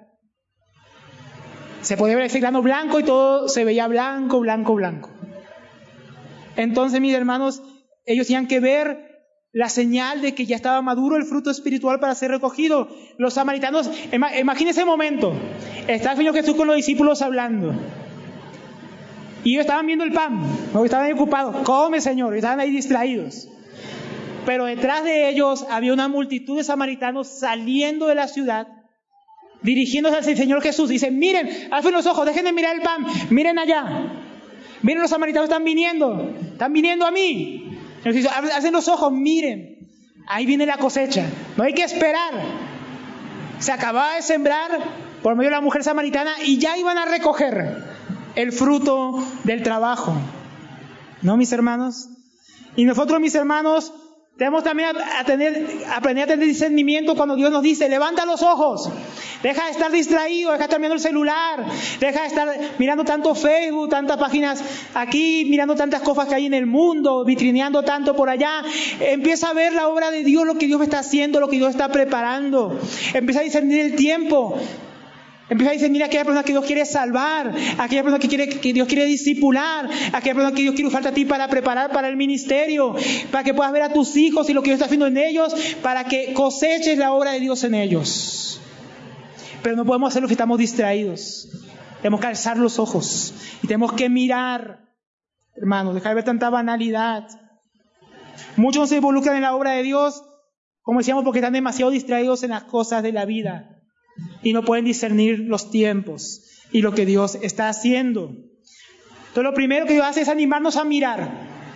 Se podía ver ese grano blanco y todo se veía blanco, blanco, blanco. Entonces, mis hermanos, ellos tenían que ver la señal de que ya estaba maduro el fruto espiritual para ser recogido. Los samaritanos, imagínense ese momento. Está el Señor Jesús con los discípulos hablando. Y ellos estaban viendo el pan, porque estaban ahí ocupados. Come, Señor, y estaban ahí distraídos. Pero detrás de ellos había una multitud de samaritanos saliendo de la ciudad, dirigiéndose al Señor Jesús. Dicen, miren, alcen los ojos, dejen de mirar el pan, miren allá. Miren, los samaritanos están viniendo, están viniendo a mí. Alcen los ojos, miren, ahí viene la cosecha. No hay que esperar. Se acababa de sembrar por medio de la mujer samaritana y ya iban a recoger el fruto del trabajo. ¿No, mis hermanos? Y nosotros, mis hermanos, tenemos también a tener, aprender a tener discernimiento cuando Dios nos dice, levanta los ojos, deja de estar distraído, deja de estar mirando el celular, deja de estar mirando tanto Facebook, tantas páginas aquí, mirando tantas cosas que hay en el mundo, vitrineando tanto por allá. Empieza a ver la obra de Dios, lo que Dios está haciendo, lo que Dios está preparando. Empieza a discernir el tiempo. Empieza a discernir a aquella persona que Dios quiere salvar, a aquella persona que, quiere, que Dios quiere discipular, a aquella persona que Dios quiere usarte a ti para preparar para el ministerio, para que puedas ver a tus hijos y lo que Dios está haciendo en ellos, para que coseches la obra de Dios en ellos. Pero no podemos hacerlo si estamos distraídos. Tenemos que alzar los ojos y tenemos que mirar, hermanos, dejar de ver tanta banalidad. Muchos no se involucran en la obra de Dios, como decíamos, porque están demasiado distraídos en las cosas de la vida y no pueden discernir los tiempos y lo que Dios está haciendo. Entonces lo primero que Dios hace es animarnos a mirar.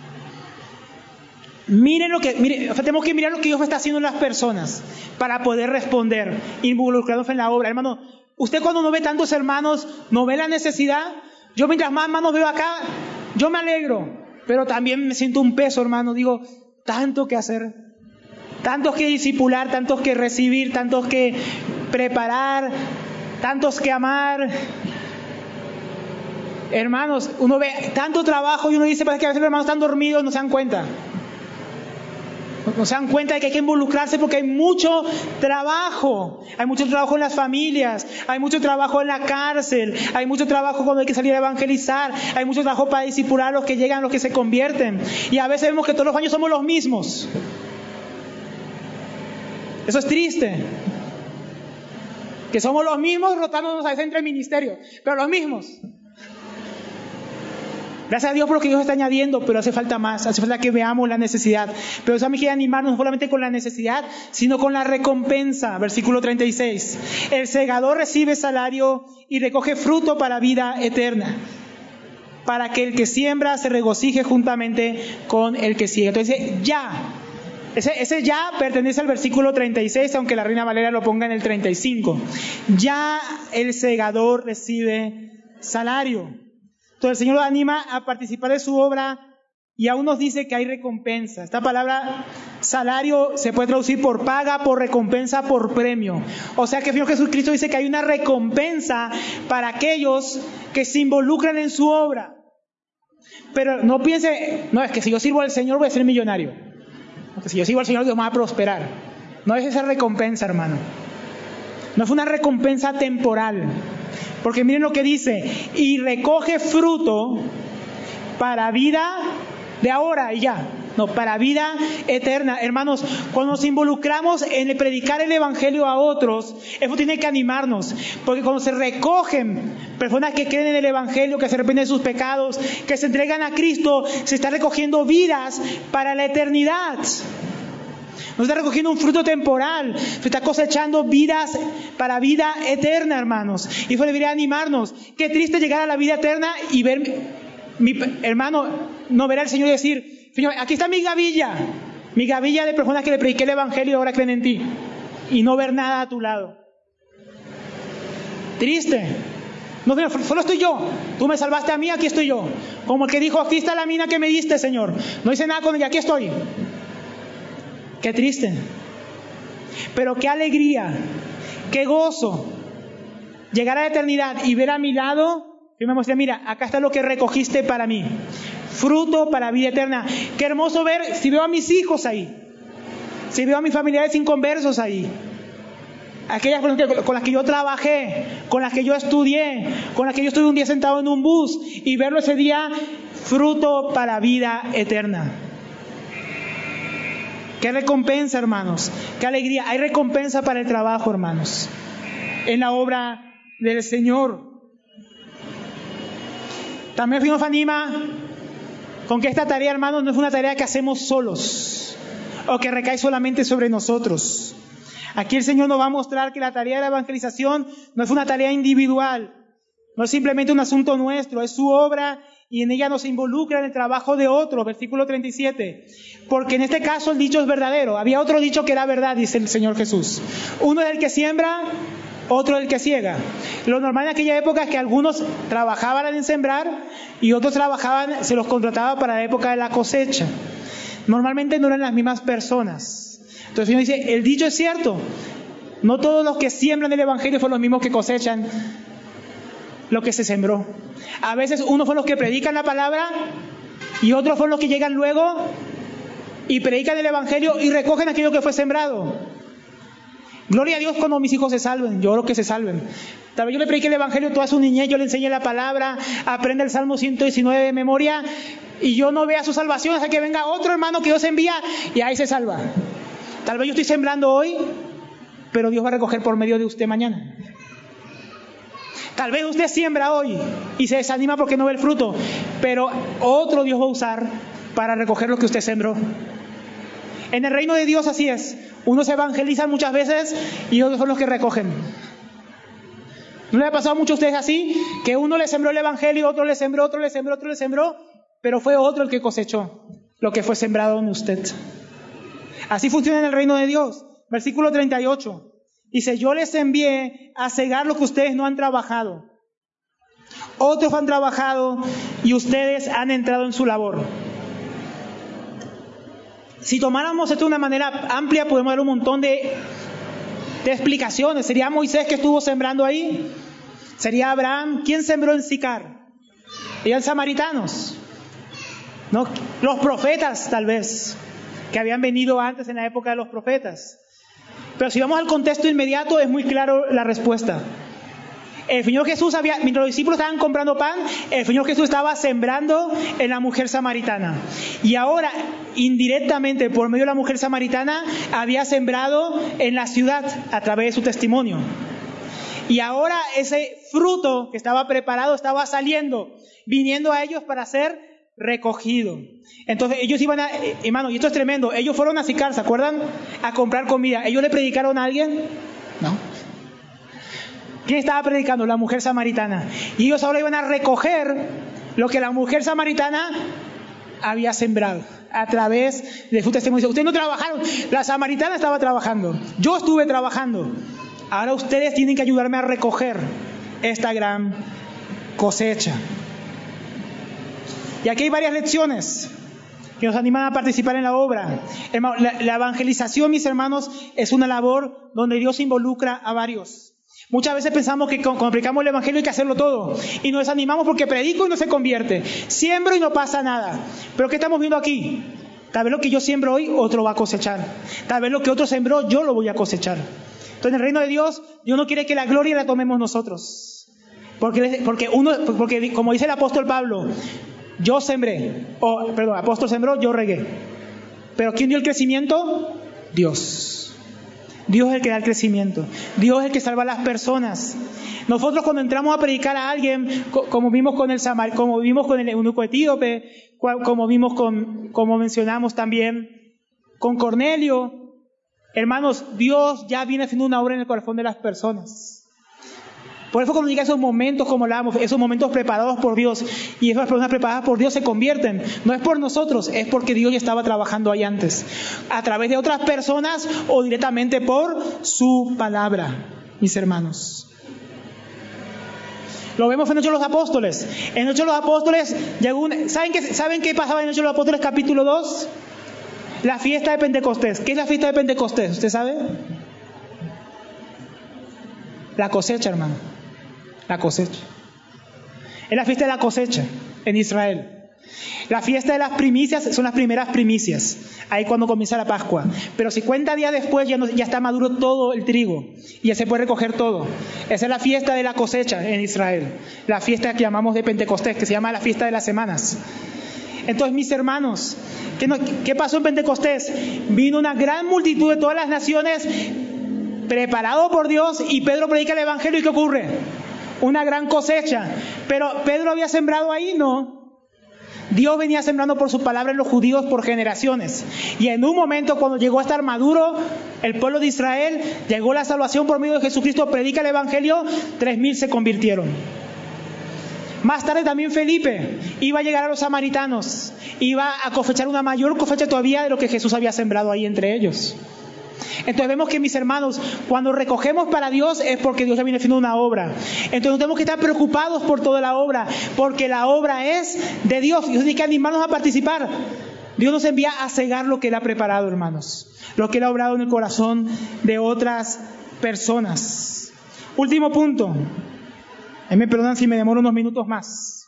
Miren lo que, miren, tenemos que mirar lo que Dios está haciendo en las personas para poder responder, involucrarnos en la obra. Hermano, usted cuando no ve tantos hermanos, no ve la necesidad. Yo mientras más hermanos veo acá, yo me alegro, pero también me siento un peso, hermano. Digo, tanto que hacer, tantos que discipular, tantos que recibir, tantos que preparar, tantos que amar. Hermanos, uno ve tanto trabajo y uno dice, parece que a veces los hermanos están dormidos, no se dan cuenta. No se dan cuenta de que hay que involucrarse porque hay mucho trabajo. Hay mucho trabajo en las familias, hay mucho trabajo en la cárcel, hay mucho trabajo cuando hay que salir a evangelizar, hay mucho trabajo para discipular a los que llegan, a los que se convierten. Y a veces vemos que todos los años somos los mismos. Eso es triste. Que somos los mismos rotándonos a veces entre ministerios, pero los mismos. Gracias a Dios por lo que Dios está añadiendo, pero hace falta más, hace falta que veamos la necesidad. Pero eso a mí quiere animarnos no solamente con la necesidad, sino con la recompensa. Versículo treinta y seis. El segador recibe salario y recoge fruto para vida eterna, para que el que siembra se regocije juntamente con el que siega. Entonces, ya. Ese, ese ya pertenece al versículo treinta y seis, aunque la Reina Valera lo ponga en el treinta y cinco. Ya el segador recibe salario. Entonces el Señor lo anima a participar de su obra y aún nos dice que hay recompensa. Esta palabra salario se puede traducir por paga, por recompensa, por premio. O sea que el Señor Jesucristo dice que hay una recompensa para aquellos que se involucran en su obra. Pero no piense, no, es que si yo sirvo al Señor voy a ser millonario. Porque si yo sirvo al Señor Dios me va a prosperar. No es esa recompensa, hermano. No es una recompensa temporal. Porque miren lo que dice, y recoge fruto para vida de ahora y ya. No, para vida eterna. Hermanos, cuando nos involucramos en el predicar el Evangelio a otros, eso tiene que animarnos. Porque cuando se recogen personas que creen en el Evangelio, que se arrepienten de sus pecados, que se entregan a Cristo, se está recogiendo vidas para la eternidad. No se está recogiendo un fruto temporal, se está cosechando vidas para vida eterna, hermanos. Y eso debería animarnos. Qué triste llegar a la vida eterna y ver, mi hermano, no ver al Señor y decir: Señor, aquí está mi gavilla, mi gavilla de personas que le prediqué el Evangelio y ahora creen en ti. Y no ver nada a tu lado. Triste. No, solo estoy yo. Tú me salvaste a mí, aquí estoy yo. Como el que dijo: aquí está la mina que me diste, Señor. No hice nada con ella, aquí estoy. Qué triste. Pero qué alegría, qué gozo llegar a la eternidad y ver a mi lado. Yo me mostré: mira, acá está lo que recogiste para mí. Fruto para vida eterna. Qué hermoso ver si veo a mis hijos ahí. Si veo a mis familiares inconversos ahí. Aquellas con las que yo trabajé, con las que yo estudié, con las que yo estuve un día sentado en un bus, y verlo ese día, fruto para vida eterna. Qué recompensa, hermanos. Qué alegría. Hay recompensa para el trabajo, hermanos, en la obra del Señor. También nos anima con que esta tarea, hermanos, no es una tarea que hacemos solos o que recae solamente sobre nosotros. Aquí el Señor nos va a mostrar que la tarea de la evangelización no es una tarea individual, no es simplemente un asunto nuestro, es su obra y en ella nos involucra en el trabajo de otro. Versículo treinta y siete. Porque en este caso el dicho es verdadero. Había otro dicho que era verdad, dice el Señor Jesús. Uno es el que siembra, otro es el que ciega. Lo normal en aquella época es que algunos trabajaban en sembrar y otros trabajaban, se los contrataba para la época de la cosecha. Normalmente no eran las mismas personas. Entonces el Señor dice: el dicho es cierto. No todos los que siembran el Evangelio son los mismos que cosechan lo que se sembró. A veces unos son los que predican la palabra y otros son los que llegan luego y predican el Evangelio y recogen aquello que fue sembrado. Gloria a Dios cuando mis hijos se salven. Yo oro que se salven. Tal vez yo le predique el Evangelio toda su niñez, yo le enseñé la palabra, aprende el Salmo ciento diecinueve de memoria, y yo no vea su salvación hasta que venga otro hermano que Dios envía y ahí se salva. Tal vez yo estoy sembrando hoy, pero Dios va a recoger por medio de usted mañana. Tal vez usted siembra hoy y se desanima porque no ve el fruto, pero otro Dios va a usar para recoger lo que usted sembró. En el reino de Dios así es. Unos se evangelizan muchas veces y otros son los que recogen. ¿No le ha pasado a muchos de ustedes así? Que uno le sembró el Evangelio, otro le sembró, otro le sembró, otro le sembró, pero fue otro el que cosechó lo que fue sembrado en usted. Así funciona en el reino de Dios. Versículo treinta y ocho. Dice: yo les envié a cegar lo que ustedes no han trabajado. Otros han trabajado y ustedes han entrado en su labor. Si tomáramos esto de una manera amplia, podemos dar un montón de, de explicaciones. ¿Sería Moisés que estuvo sembrando ahí? ¿Sería Abraham? ¿Quién sembró en Sicar? Eran samaritanos, ¿no? Los profetas, tal vez, que habían venido antes en la época de los profetas. Pero si vamos al contexto inmediato, es muy claro la respuesta. El Señor Jesús había, mientras los discípulos estaban comprando pan, el Señor Jesús estaba sembrando en la mujer samaritana. Y ahora, indirectamente, por medio de la mujer samaritana, había sembrado en la ciudad a través de su testimonio. Y ahora ese fruto que estaba preparado estaba saliendo, viniendo a ellos para ser recogido. Entonces ellos iban a, hermano, y esto es tremendo, ellos fueron a Sicar, ¿se acuerdan? A comprar comida. ¿Ellos le predicaron a alguien? No. ¿Quién estaba predicando? La mujer samaritana. Y ellos ahora iban a recoger lo que la mujer samaritana había sembrado a través de su testimonio. Ustedes no trabajaron, la samaritana estaba trabajando, yo estuve trabajando. Ahora ustedes tienen que ayudarme a recoger esta gran cosecha. Y aquí hay varias lecciones que nos animan a participar en la obra. La, la evangelización, mis hermanos, es una labor donde Dios involucra a varios. Muchas veces pensamos que cuando predicamos el Evangelio hay que hacerlo todo. Y nos desanimamos porque predico y no se convierte. Siembro y no pasa nada. Pero ¿qué estamos viendo aquí? Tal vez lo que yo siembro hoy, otro va a cosechar. Tal vez lo que otro sembró, yo lo voy a cosechar. Entonces en el reino de Dios, Dios no quiere que la gloria la tomemos nosotros. Porque, porque, uno, porque como dice el apóstol Pablo, yo sembré, o perdón, apóstol sembró, yo regué. Pero ¿quién dio el crecimiento? Dios. Dios es el que da el crecimiento. Dios es el que salva a las personas. Nosotros cuando entramos a predicar a alguien, como vimos con el Samar, como vimos con el eunuco etíope, como vimos con, como mencionamos también con Cornelio, hermanos, Dios ya viene haciendo una obra en el corazón de las personas. Por eso cuando llega esos momentos, como hablábamos, esos momentos preparados por Dios, y esas personas preparadas por Dios se convierten, no es por nosotros, es porque Dios ya estaba trabajando ahí antes, a través de otras personas o directamente por su palabra, mis hermanos. Lo vemos en Hechos de los Apóstoles. En Hechos de los Apóstoles, llegó un, ¿saben, qué, ¿saben qué pasaba en Hechos de los Apóstoles capítulo dos? La fiesta de Pentecostés. ¿Qué es la fiesta de Pentecostés? ¿Usted sabe? La cosecha, hermano. La cosecha. Es la fiesta de la cosecha en Israel. La fiesta de las primicias son las primeras primicias. Ahí cuando comienza la Pascua. Pero cincuenta días después ya, no, ya está maduro todo el trigo. Y ya se puede recoger todo. Esa es la fiesta de la cosecha en Israel. La fiesta que llamamos de Pentecostés, que se llama la fiesta de las semanas. Entonces, mis hermanos, ¿qué, no, ¿qué pasó en Pentecostés? Vino una gran multitud de todas las naciones preparado por Dios y Pedro predica el Evangelio. ¿Y qué ocurre? Una gran cosecha. Pero ¿Pedro había sembrado ahí? No. Dios venía sembrando por su palabra en los judíos por generaciones. Y en un momento, cuando llegó a estar maduro el pueblo de Israel, llegó la salvación por medio de Jesucristo, predica el Evangelio, tres mil se convirtieron. Más tarde también Felipe iba a llegar a los samaritanos, iba a cosechar una mayor cosecha todavía de lo que Jesús había sembrado ahí entre ellos. Entonces vemos que, mis hermanos, cuando recogemos para Dios es porque Dios ya viene haciendo una obra. Entonces no tenemos que estar preocupados por toda la obra, porque la obra es de Dios y Dios tiene que animarnos a participar. Dios nos envía a cegar lo que Él ha preparado, hermanos, lo que Él ha obrado en el corazón de otras personas. Último punto. Ahí me perdonan si me demoro unos minutos más.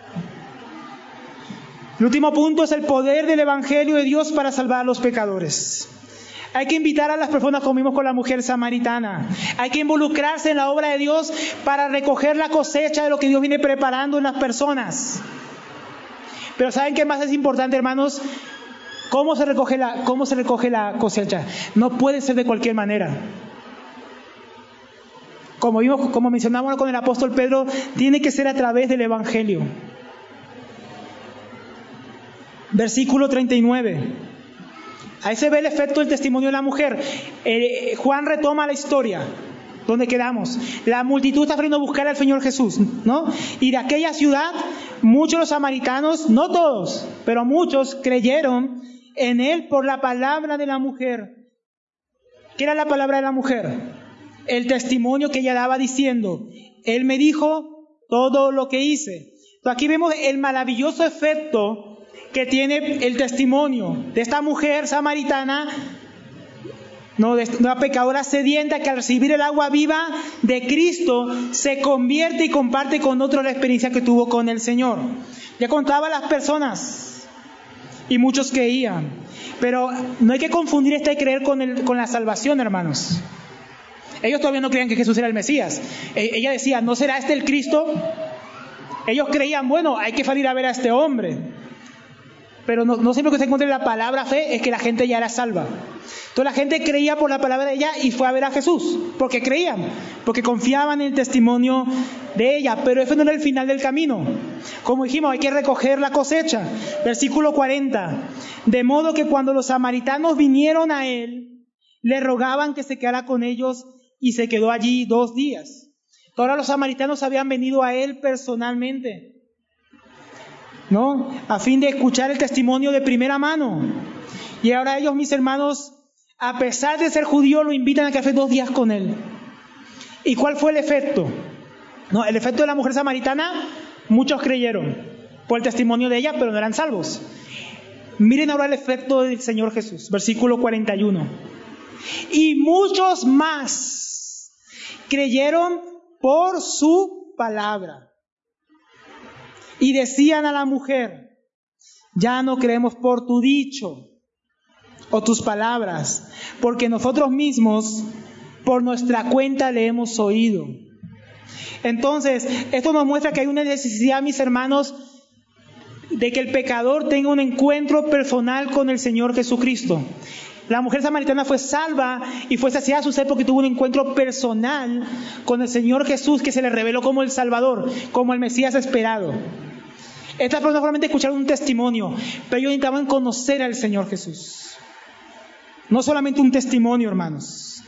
El último punto es el poder del Evangelio de Dios para salvar a los pecadores. Hay que invitar a las personas, como vimos con la mujer samaritana. Hay que involucrarse en la obra de Dios para recoger la cosecha de lo que Dios viene preparando en las personas. Pero ¿saben qué más es importante, hermanos? ¿Cómo se recoge la, cómo se recoge la cosecha? No puede ser de cualquier manera. Como vimos, como mencionamos con el apóstol Pedro, tiene que ser a través del Evangelio. Versículo treinta y nueve. Ahí se ve el efecto del testimonio de la mujer. Eh, Juan retoma la historia donde quedamos. La multitud está viniendo a buscar al Señor Jesús, ¿no? Y de aquella ciudad, muchos de los samaritanos, no todos, pero muchos creyeron en Él por la palabra de la mujer. ¿Qué era la palabra de la mujer? El testimonio que ella daba diciendo: Él me dijo todo lo que hice. Entonces aquí vemos el maravilloso efecto que tiene el testimonio de esta mujer samaritana, no, de una pecadora sedienta que al recibir el agua viva de Cristo se convierte y comparte con otros la experiencia que tuvo con el Señor. Ya contaba a las personas y muchos creían, pero no hay que confundir este creer con, el, con la salvación, hermanos. Ellos todavía no creían que Jesús era el Mesías. Ella decía: ¿no será este el Cristo? Ellos creían: bueno, hay que salir a ver a este hombre. Pero no, no siempre que se encuentre la palabra fe es que la gente ya era salva. Entonces la gente creía por la palabra de ella y fue a ver a Jesús, porque creían, porque confiaban en el testimonio de ella. Pero eso no era el final del camino. Como dijimos, hay que recoger la cosecha. Versículo cuarenta. De modo que cuando los samaritanos vinieron a él, le rogaban que se quedara con ellos, y se quedó allí dos días. Ahora los samaritanos habían venido a él personalmente, ¿no? A fin de escuchar el testimonio de primera mano. Y ahora ellos, mis hermanos, a pesar de ser judíos, lo invitan a que hace dos días con él. ¿Y cuál fue el efecto? No, el efecto de la mujer samaritana, muchos creyeron por el testimonio de ella, pero no eran salvos. Miren ahora el efecto del Señor Jesús, versículo cuarenta y uno. Y muchos más creyeron por su palabra. Y decían a la mujer: ya no creemos por tu dicho o tus palabras, porque nosotros mismos por nuestra cuenta le hemos oído. Entonces, esto nos muestra que hay una necesidad, mis hermanos, de que el pecador tenga un encuentro personal con el Señor Jesucristo. La mujer samaritana fue salva y fue saciada su sed porque tuvo un encuentro personal con el Señor Jesús, que se le reveló como el Salvador, como el Mesías esperado. Estas personas solamente escucharon un testimonio, pero ellos necesitaban conocer al Señor Jesús. No solamente un testimonio, hermanos.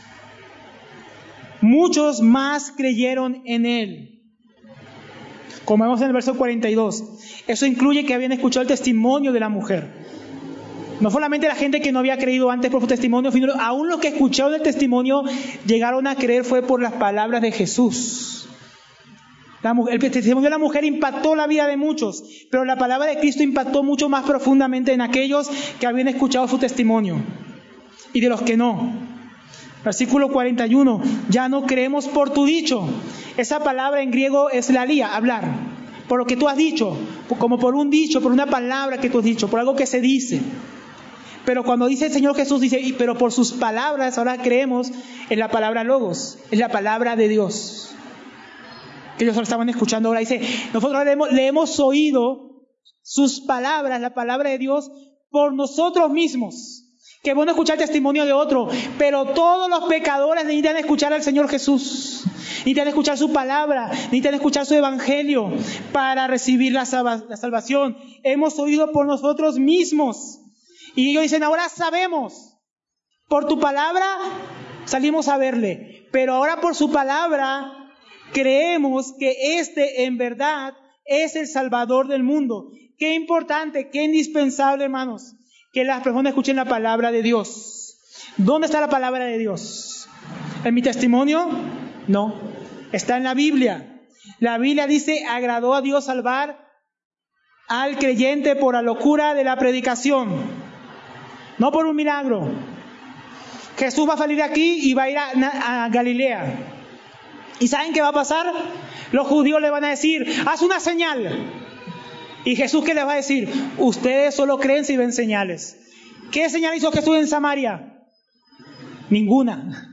Muchos más creyeron en Él. Como vemos en el verso cuarenta y dos. Eso incluye que habían escuchado el testimonio de la mujer. No solamente la gente que no había creído antes por su testimonio, sino aún los que escucharon el testimonio llegaron a creer fue por las palabras de Jesús. La mujer, el testimonio de la mujer impactó la vida de muchos, pero la palabra de Cristo impactó mucho más profundamente en aquellos que habían escuchado su testimonio y de los que no. Versículo cuarenta y uno, ya no creemos por tu dicho. Esa palabra en griego es lalía, hablar. Por lo que tú has dicho, como por un dicho, por una palabra que tú has dicho, por algo que se dice. Pero cuando dice el Señor Jesús, dice, y pero por sus palabras, ahora creemos en la palabra logos, es la palabra de Dios. Que ellos lo estaban escuchando ahora. Dice, nosotros le hemos, le hemos oído sus palabras, la palabra de Dios, por nosotros mismos. Que bueno escuchar el testimonio de otro, pero todos los pecadores necesitan escuchar al Señor Jesús. Necesitan escuchar su palabra, necesitan escuchar su evangelio para recibir la, salva, la salvación. Hemos oído por nosotros mismos. Y ellos dicen, ahora sabemos, por tu palabra salimos a verle, pero ahora por su palabra creemos que este en verdad es el Salvador del mundo. Qué importante, qué indispensable, hermanos, que las personas escuchen la palabra de Dios. ¿Dónde está la palabra de Dios? ¿En mi testimonio? No, está en la Biblia. La Biblia dice, agradó a Dios salvar al creyente por la locura de la predicación. No por un milagro. Jesús va a salir de aquí y va a ir a, a Galilea. ¿Y saben qué va a pasar? Los judíos le van a decir, haz una señal. ¿Y Jesús qué les va a decir? Ustedes solo creen si ven señales. ¿Qué señal hizo Jesús en Samaria? Ninguna.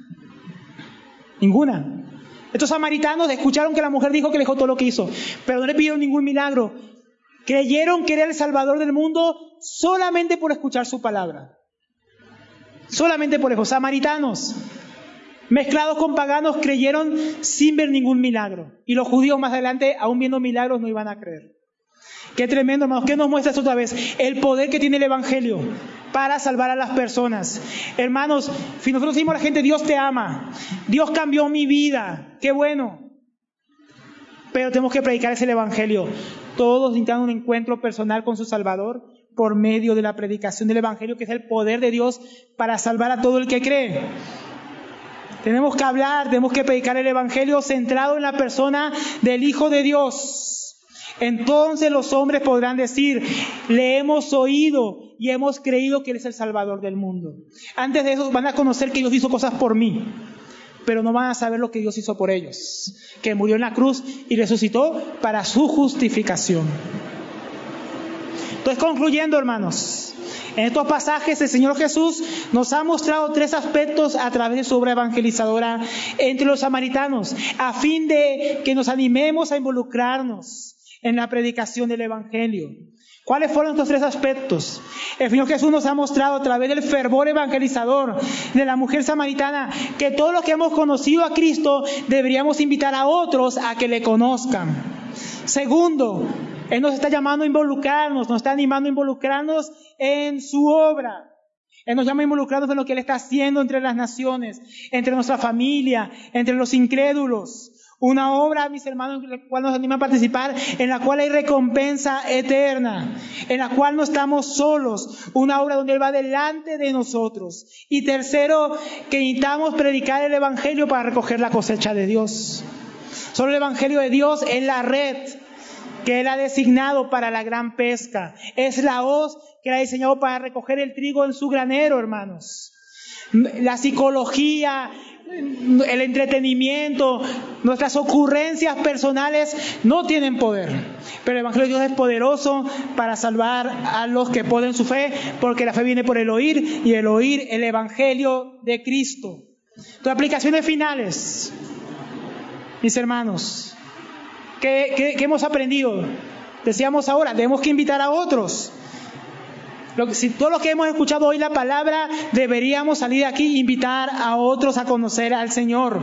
Ninguna. Estos samaritanos escucharon que la mujer dijo que le dejó todo lo que hizo, pero no le pidieron ningún milagro. Creyeron que era el Salvador del mundo solamente por escuchar su palabra. Solamente por eso. Samaritanos, mezclados con paganos, creyeron sin ver ningún milagro. Y los judíos más adelante, aún viendo milagros, no iban a creer. Qué tremendo, hermanos. ¿Qué nos muestra esto otra vez? El poder que tiene el Evangelio para salvar a las personas. Hermanos, si nosotros decimos a la gente, Dios te ama, Dios cambió mi vida, qué bueno. Pero tenemos que predicar ese Evangelio. Todos necesitan un encuentro personal con su Salvador por medio de la predicación del Evangelio, que es el poder de Dios para salvar a todo el que cree. Tenemos que hablar, tenemos que predicar el Evangelio centrado en la persona del Hijo de Dios. Entonces los hombres podrán decir, le hemos oído y hemos creído que Él es el Salvador del mundo. Antes de eso van a conocer que Dios hizo cosas por mí, pero no van a saber lo que Dios hizo por ellos, que murió en la cruz y resucitó para su justificación. Entonces, concluyendo, hermanos, en estos pasajes el Señor Jesús nos ha mostrado tres aspectos a través de su obra evangelizadora entre los samaritanos, a fin de que nos animemos a involucrarnos en la predicación del Evangelio. ¿Cuáles fueron estos tres aspectos? El Señor Jesús nos ha mostrado a través del fervor evangelizador de la mujer samaritana que todos los que hemos conocido a Cristo deberíamos invitar a otros a que le conozcan. Segundo, Él nos está llamando a involucrarnos, nos está animando a involucrarnos en su obra. Él nos llama a involucrarnos en lo que Él está haciendo entre las naciones, entre nuestra familia, entre los incrédulos. Una obra, mis hermanos, en la cual nos anima a participar, en la cual hay recompensa eterna, en la cual no estamos solos, una obra donde Él va delante de nosotros. Y tercero, que necesitamos predicar el Evangelio para recoger la cosecha de Dios. Solo el Evangelio de Dios es la red que Él ha designado para la gran pesca. Es la hoz que Él ha diseñado para recoger el trigo en su granero, hermanos. La psicología, el entretenimiento, nuestras ocurrencias personales no tienen poder. Pero el Evangelio de Dios es poderoso para salvar a los que ponen su fe, porque la fe viene por el oír y el oír el Evangelio de Cristo. Entonces, aplicaciones finales, mis hermanos. ¿Qué, qué, qué hemos aprendido? decíamos ahora, tenemos que invitar a otros. Lo que, si todos los que hemos escuchado hoy la palabra, deberíamos salir de aquí e invitar a otros a conocer al Señor,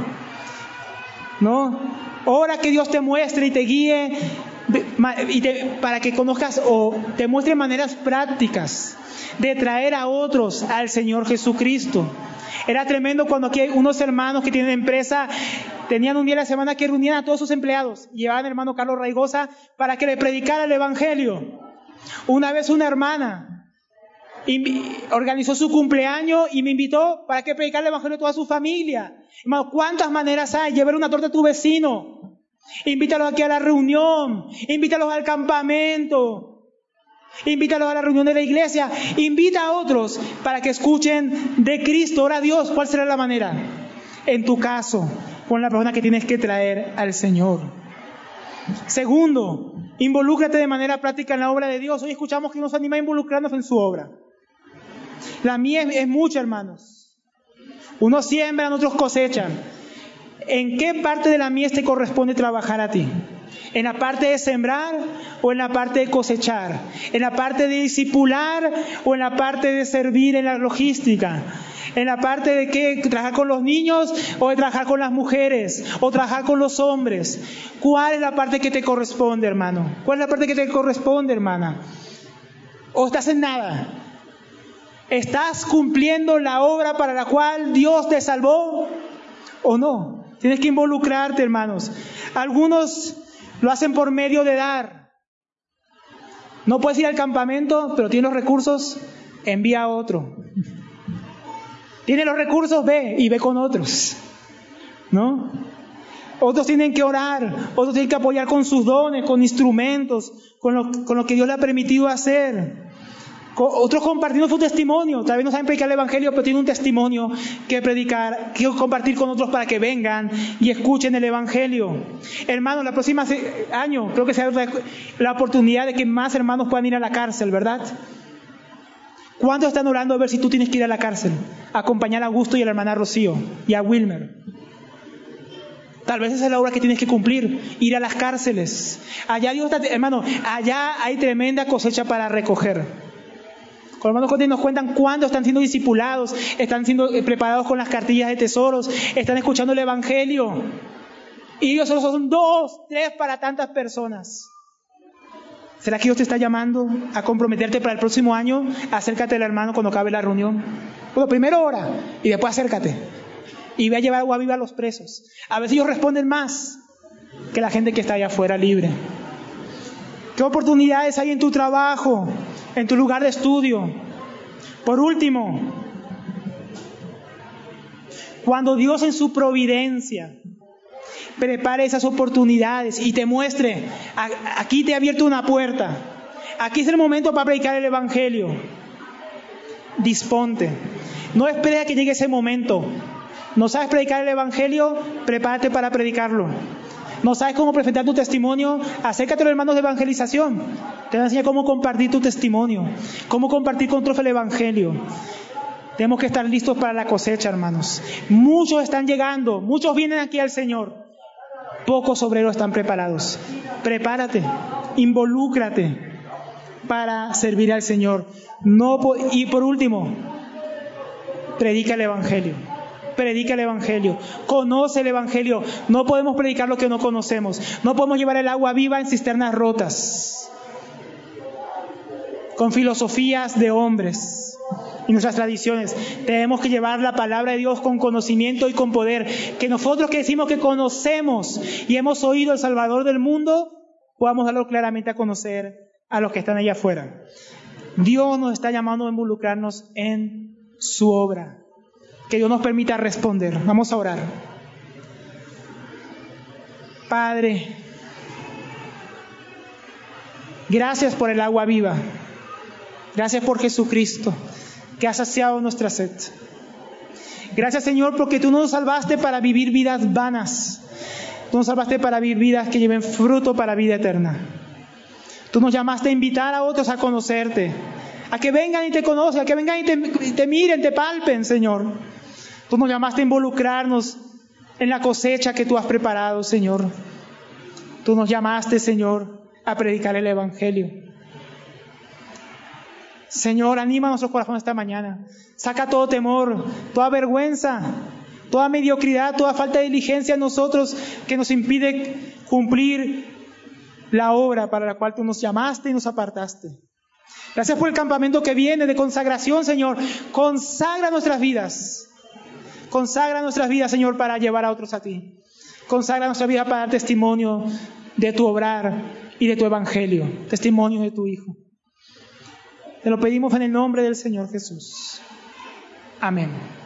¿no? Ora que Dios te muestre y te guíe y te, para que conozcas o te muestre maneras prácticas de traer a otros al Señor Jesucristo. Era tremendo cuando aquí hay unos hermanos que tienen empresa, tenían un día a la semana que reunían a todos sus empleados, llevaban al hermano Carlos Raigosa para que le predicara el Evangelio. Una vez una hermana organizó su cumpleaños y me invitó para que predicara el Evangelio a toda su familia. Hermano, ¿cuántas maneras hay? Llevar una torta a tu vecino, invítalos aquí a la reunión, invítalos al campamento, invítalos a la reunión de la iglesia, invita a otros para que escuchen de Cristo. Ora a Dios, ¿cuál será la manera? En tu caso, con la persona que tienes que traer al Señor. Segundo, involúcrate de manera práctica en la obra de Dios. Hoy escuchamos que nos anima a involucrarnos en su obra. La mía es, es mucha, hermanos. Unos siembran, otros cosechan. ¿En qué parte de la mies te corresponde trabajar a ti? ¿En la parte de sembrar o en la parte de cosechar? ¿En la parte de discipular o en la parte de servir en la logística? ¿En la parte de qué? ¿Trabajar con los niños o de trabajar con las mujeres? ¿O trabajar con los hombres? ¿Cuál es la parte que te corresponde, hermano? ¿Cuál es la parte que te corresponde, hermana? ¿O estás en nada? ¿Estás cumpliendo la obra para la cual Dios te salvó o no? Tienes que involucrarte, hermanos. Algunos lo hacen por medio de dar. No puedes ir al campamento, pero tienes los recursos, envía a otro. Tienes los recursos, ve y ve con otros, ¿no? Otros tienen que orar, otros tienen que apoyar con sus dones, con instrumentos, con lo, con lo que Dios le ha permitido hacer. Con, otros compartiendo su testimonio. Tal vez no saben predicar el Evangelio, pero tienen un testimonio que predicar, que compartir con otros para que vengan y escuchen el Evangelio. Hermanos, la próxima año creo que será la oportunidad de que más hermanos puedan ir a la cárcel, ¿verdad? ¿Cuántos están orando a ver si tú tienes que ir a la cárcel? A acompañar a Augusto y a la hermana Rocío y a Wilmer. Tal vez esa es la obra que tienes que cumplir, ir a las cárceles. Allá Dios está, hermano, allá hay tremenda cosecha para recoger. Con los hermanos nos cuentan cuándo están siendo discipulados, están siendo preparados con las cartillas de tesoros, están escuchando el Evangelio. Y ellos solo son dos, tres para tantas personas. ¿Será que Dios te está llamando a comprometerte para el próximo año? Acércate al hermano cuando acabe la reunión. Bueno, primero ora y después acércate. Y ve a llevar agua viva a los presos. A ver si ellos responden más que la gente que está allá afuera libre. ¿Qué oportunidades hay en tu trabajo, en tu lugar de estudio? Por último, cuando Dios en su providencia prepare esas oportunidades y te muestre, aquí te ha abierto una puerta, aquí es el momento para predicar el Evangelio, disponte. No esperes a que llegue ese momento. ¿No sabes predicar el Evangelio? Prepárate para predicarlo. ¿No sabes cómo presentar tu testimonio? Acércate a los hermanos de evangelización. Te van a enseñar cómo compartir tu testimonio, cómo compartir con otros el Evangelio. Tenemos que estar listos para la cosecha, hermanos. Muchos están llegando, muchos vienen aquí al Señor. Pocos obreros están preparados. Prepárate, involúcrate para servir al Señor. No, y por último, predica el Evangelio. Predica el Evangelio, conoce el Evangelio. No podemos predicar lo que no conocemos. No podemos llevar el agua viva en cisternas rotas, con filosofías de hombres y nuestras tradiciones. Tenemos que llevar la palabra de Dios con conocimiento y con poder. Que nosotros que decimos que conocemos y hemos oído al Salvador del mundo, podamos darlo claramente a conocer a los que están allá afuera. Dios nos está llamando a involucrarnos en su obra. Que Dios nos permita responder. Vamos a orar. Padre, gracias por el agua viva. Gracias por Jesucristo, que ha saciado nuestra sed. Gracias, Señor, porque tú nos salvaste para vivir vidas vanas. Tú nos salvaste para vivir vidas que lleven fruto para vida eterna. Tú nos llamaste a invitar a otros a conocerte, a que vengan y te conozcan, a que vengan y te, y te miren, te palpen, Señor. Tú nos llamaste a involucrarnos en la cosecha que tú has preparado, Señor. Tú nos llamaste, Señor, a predicar el Evangelio. Señor, anima nuestros corazones esta mañana. Saca todo temor, toda vergüenza, toda mediocridad, toda falta de diligencia en nosotros que nos impide cumplir la obra para la cual tú nos llamaste y nos apartaste. Gracias por el campamento que viene de consagración, Señor. Consagra nuestras vidas. Consagra nuestras vidas, Señor, para llevar a otros a ti. Consagra nuestras vidas para dar testimonio de tu obrar y de tu evangelio. Testimonio de tu Hijo. Te lo pedimos en el nombre del Señor Jesús. Amén.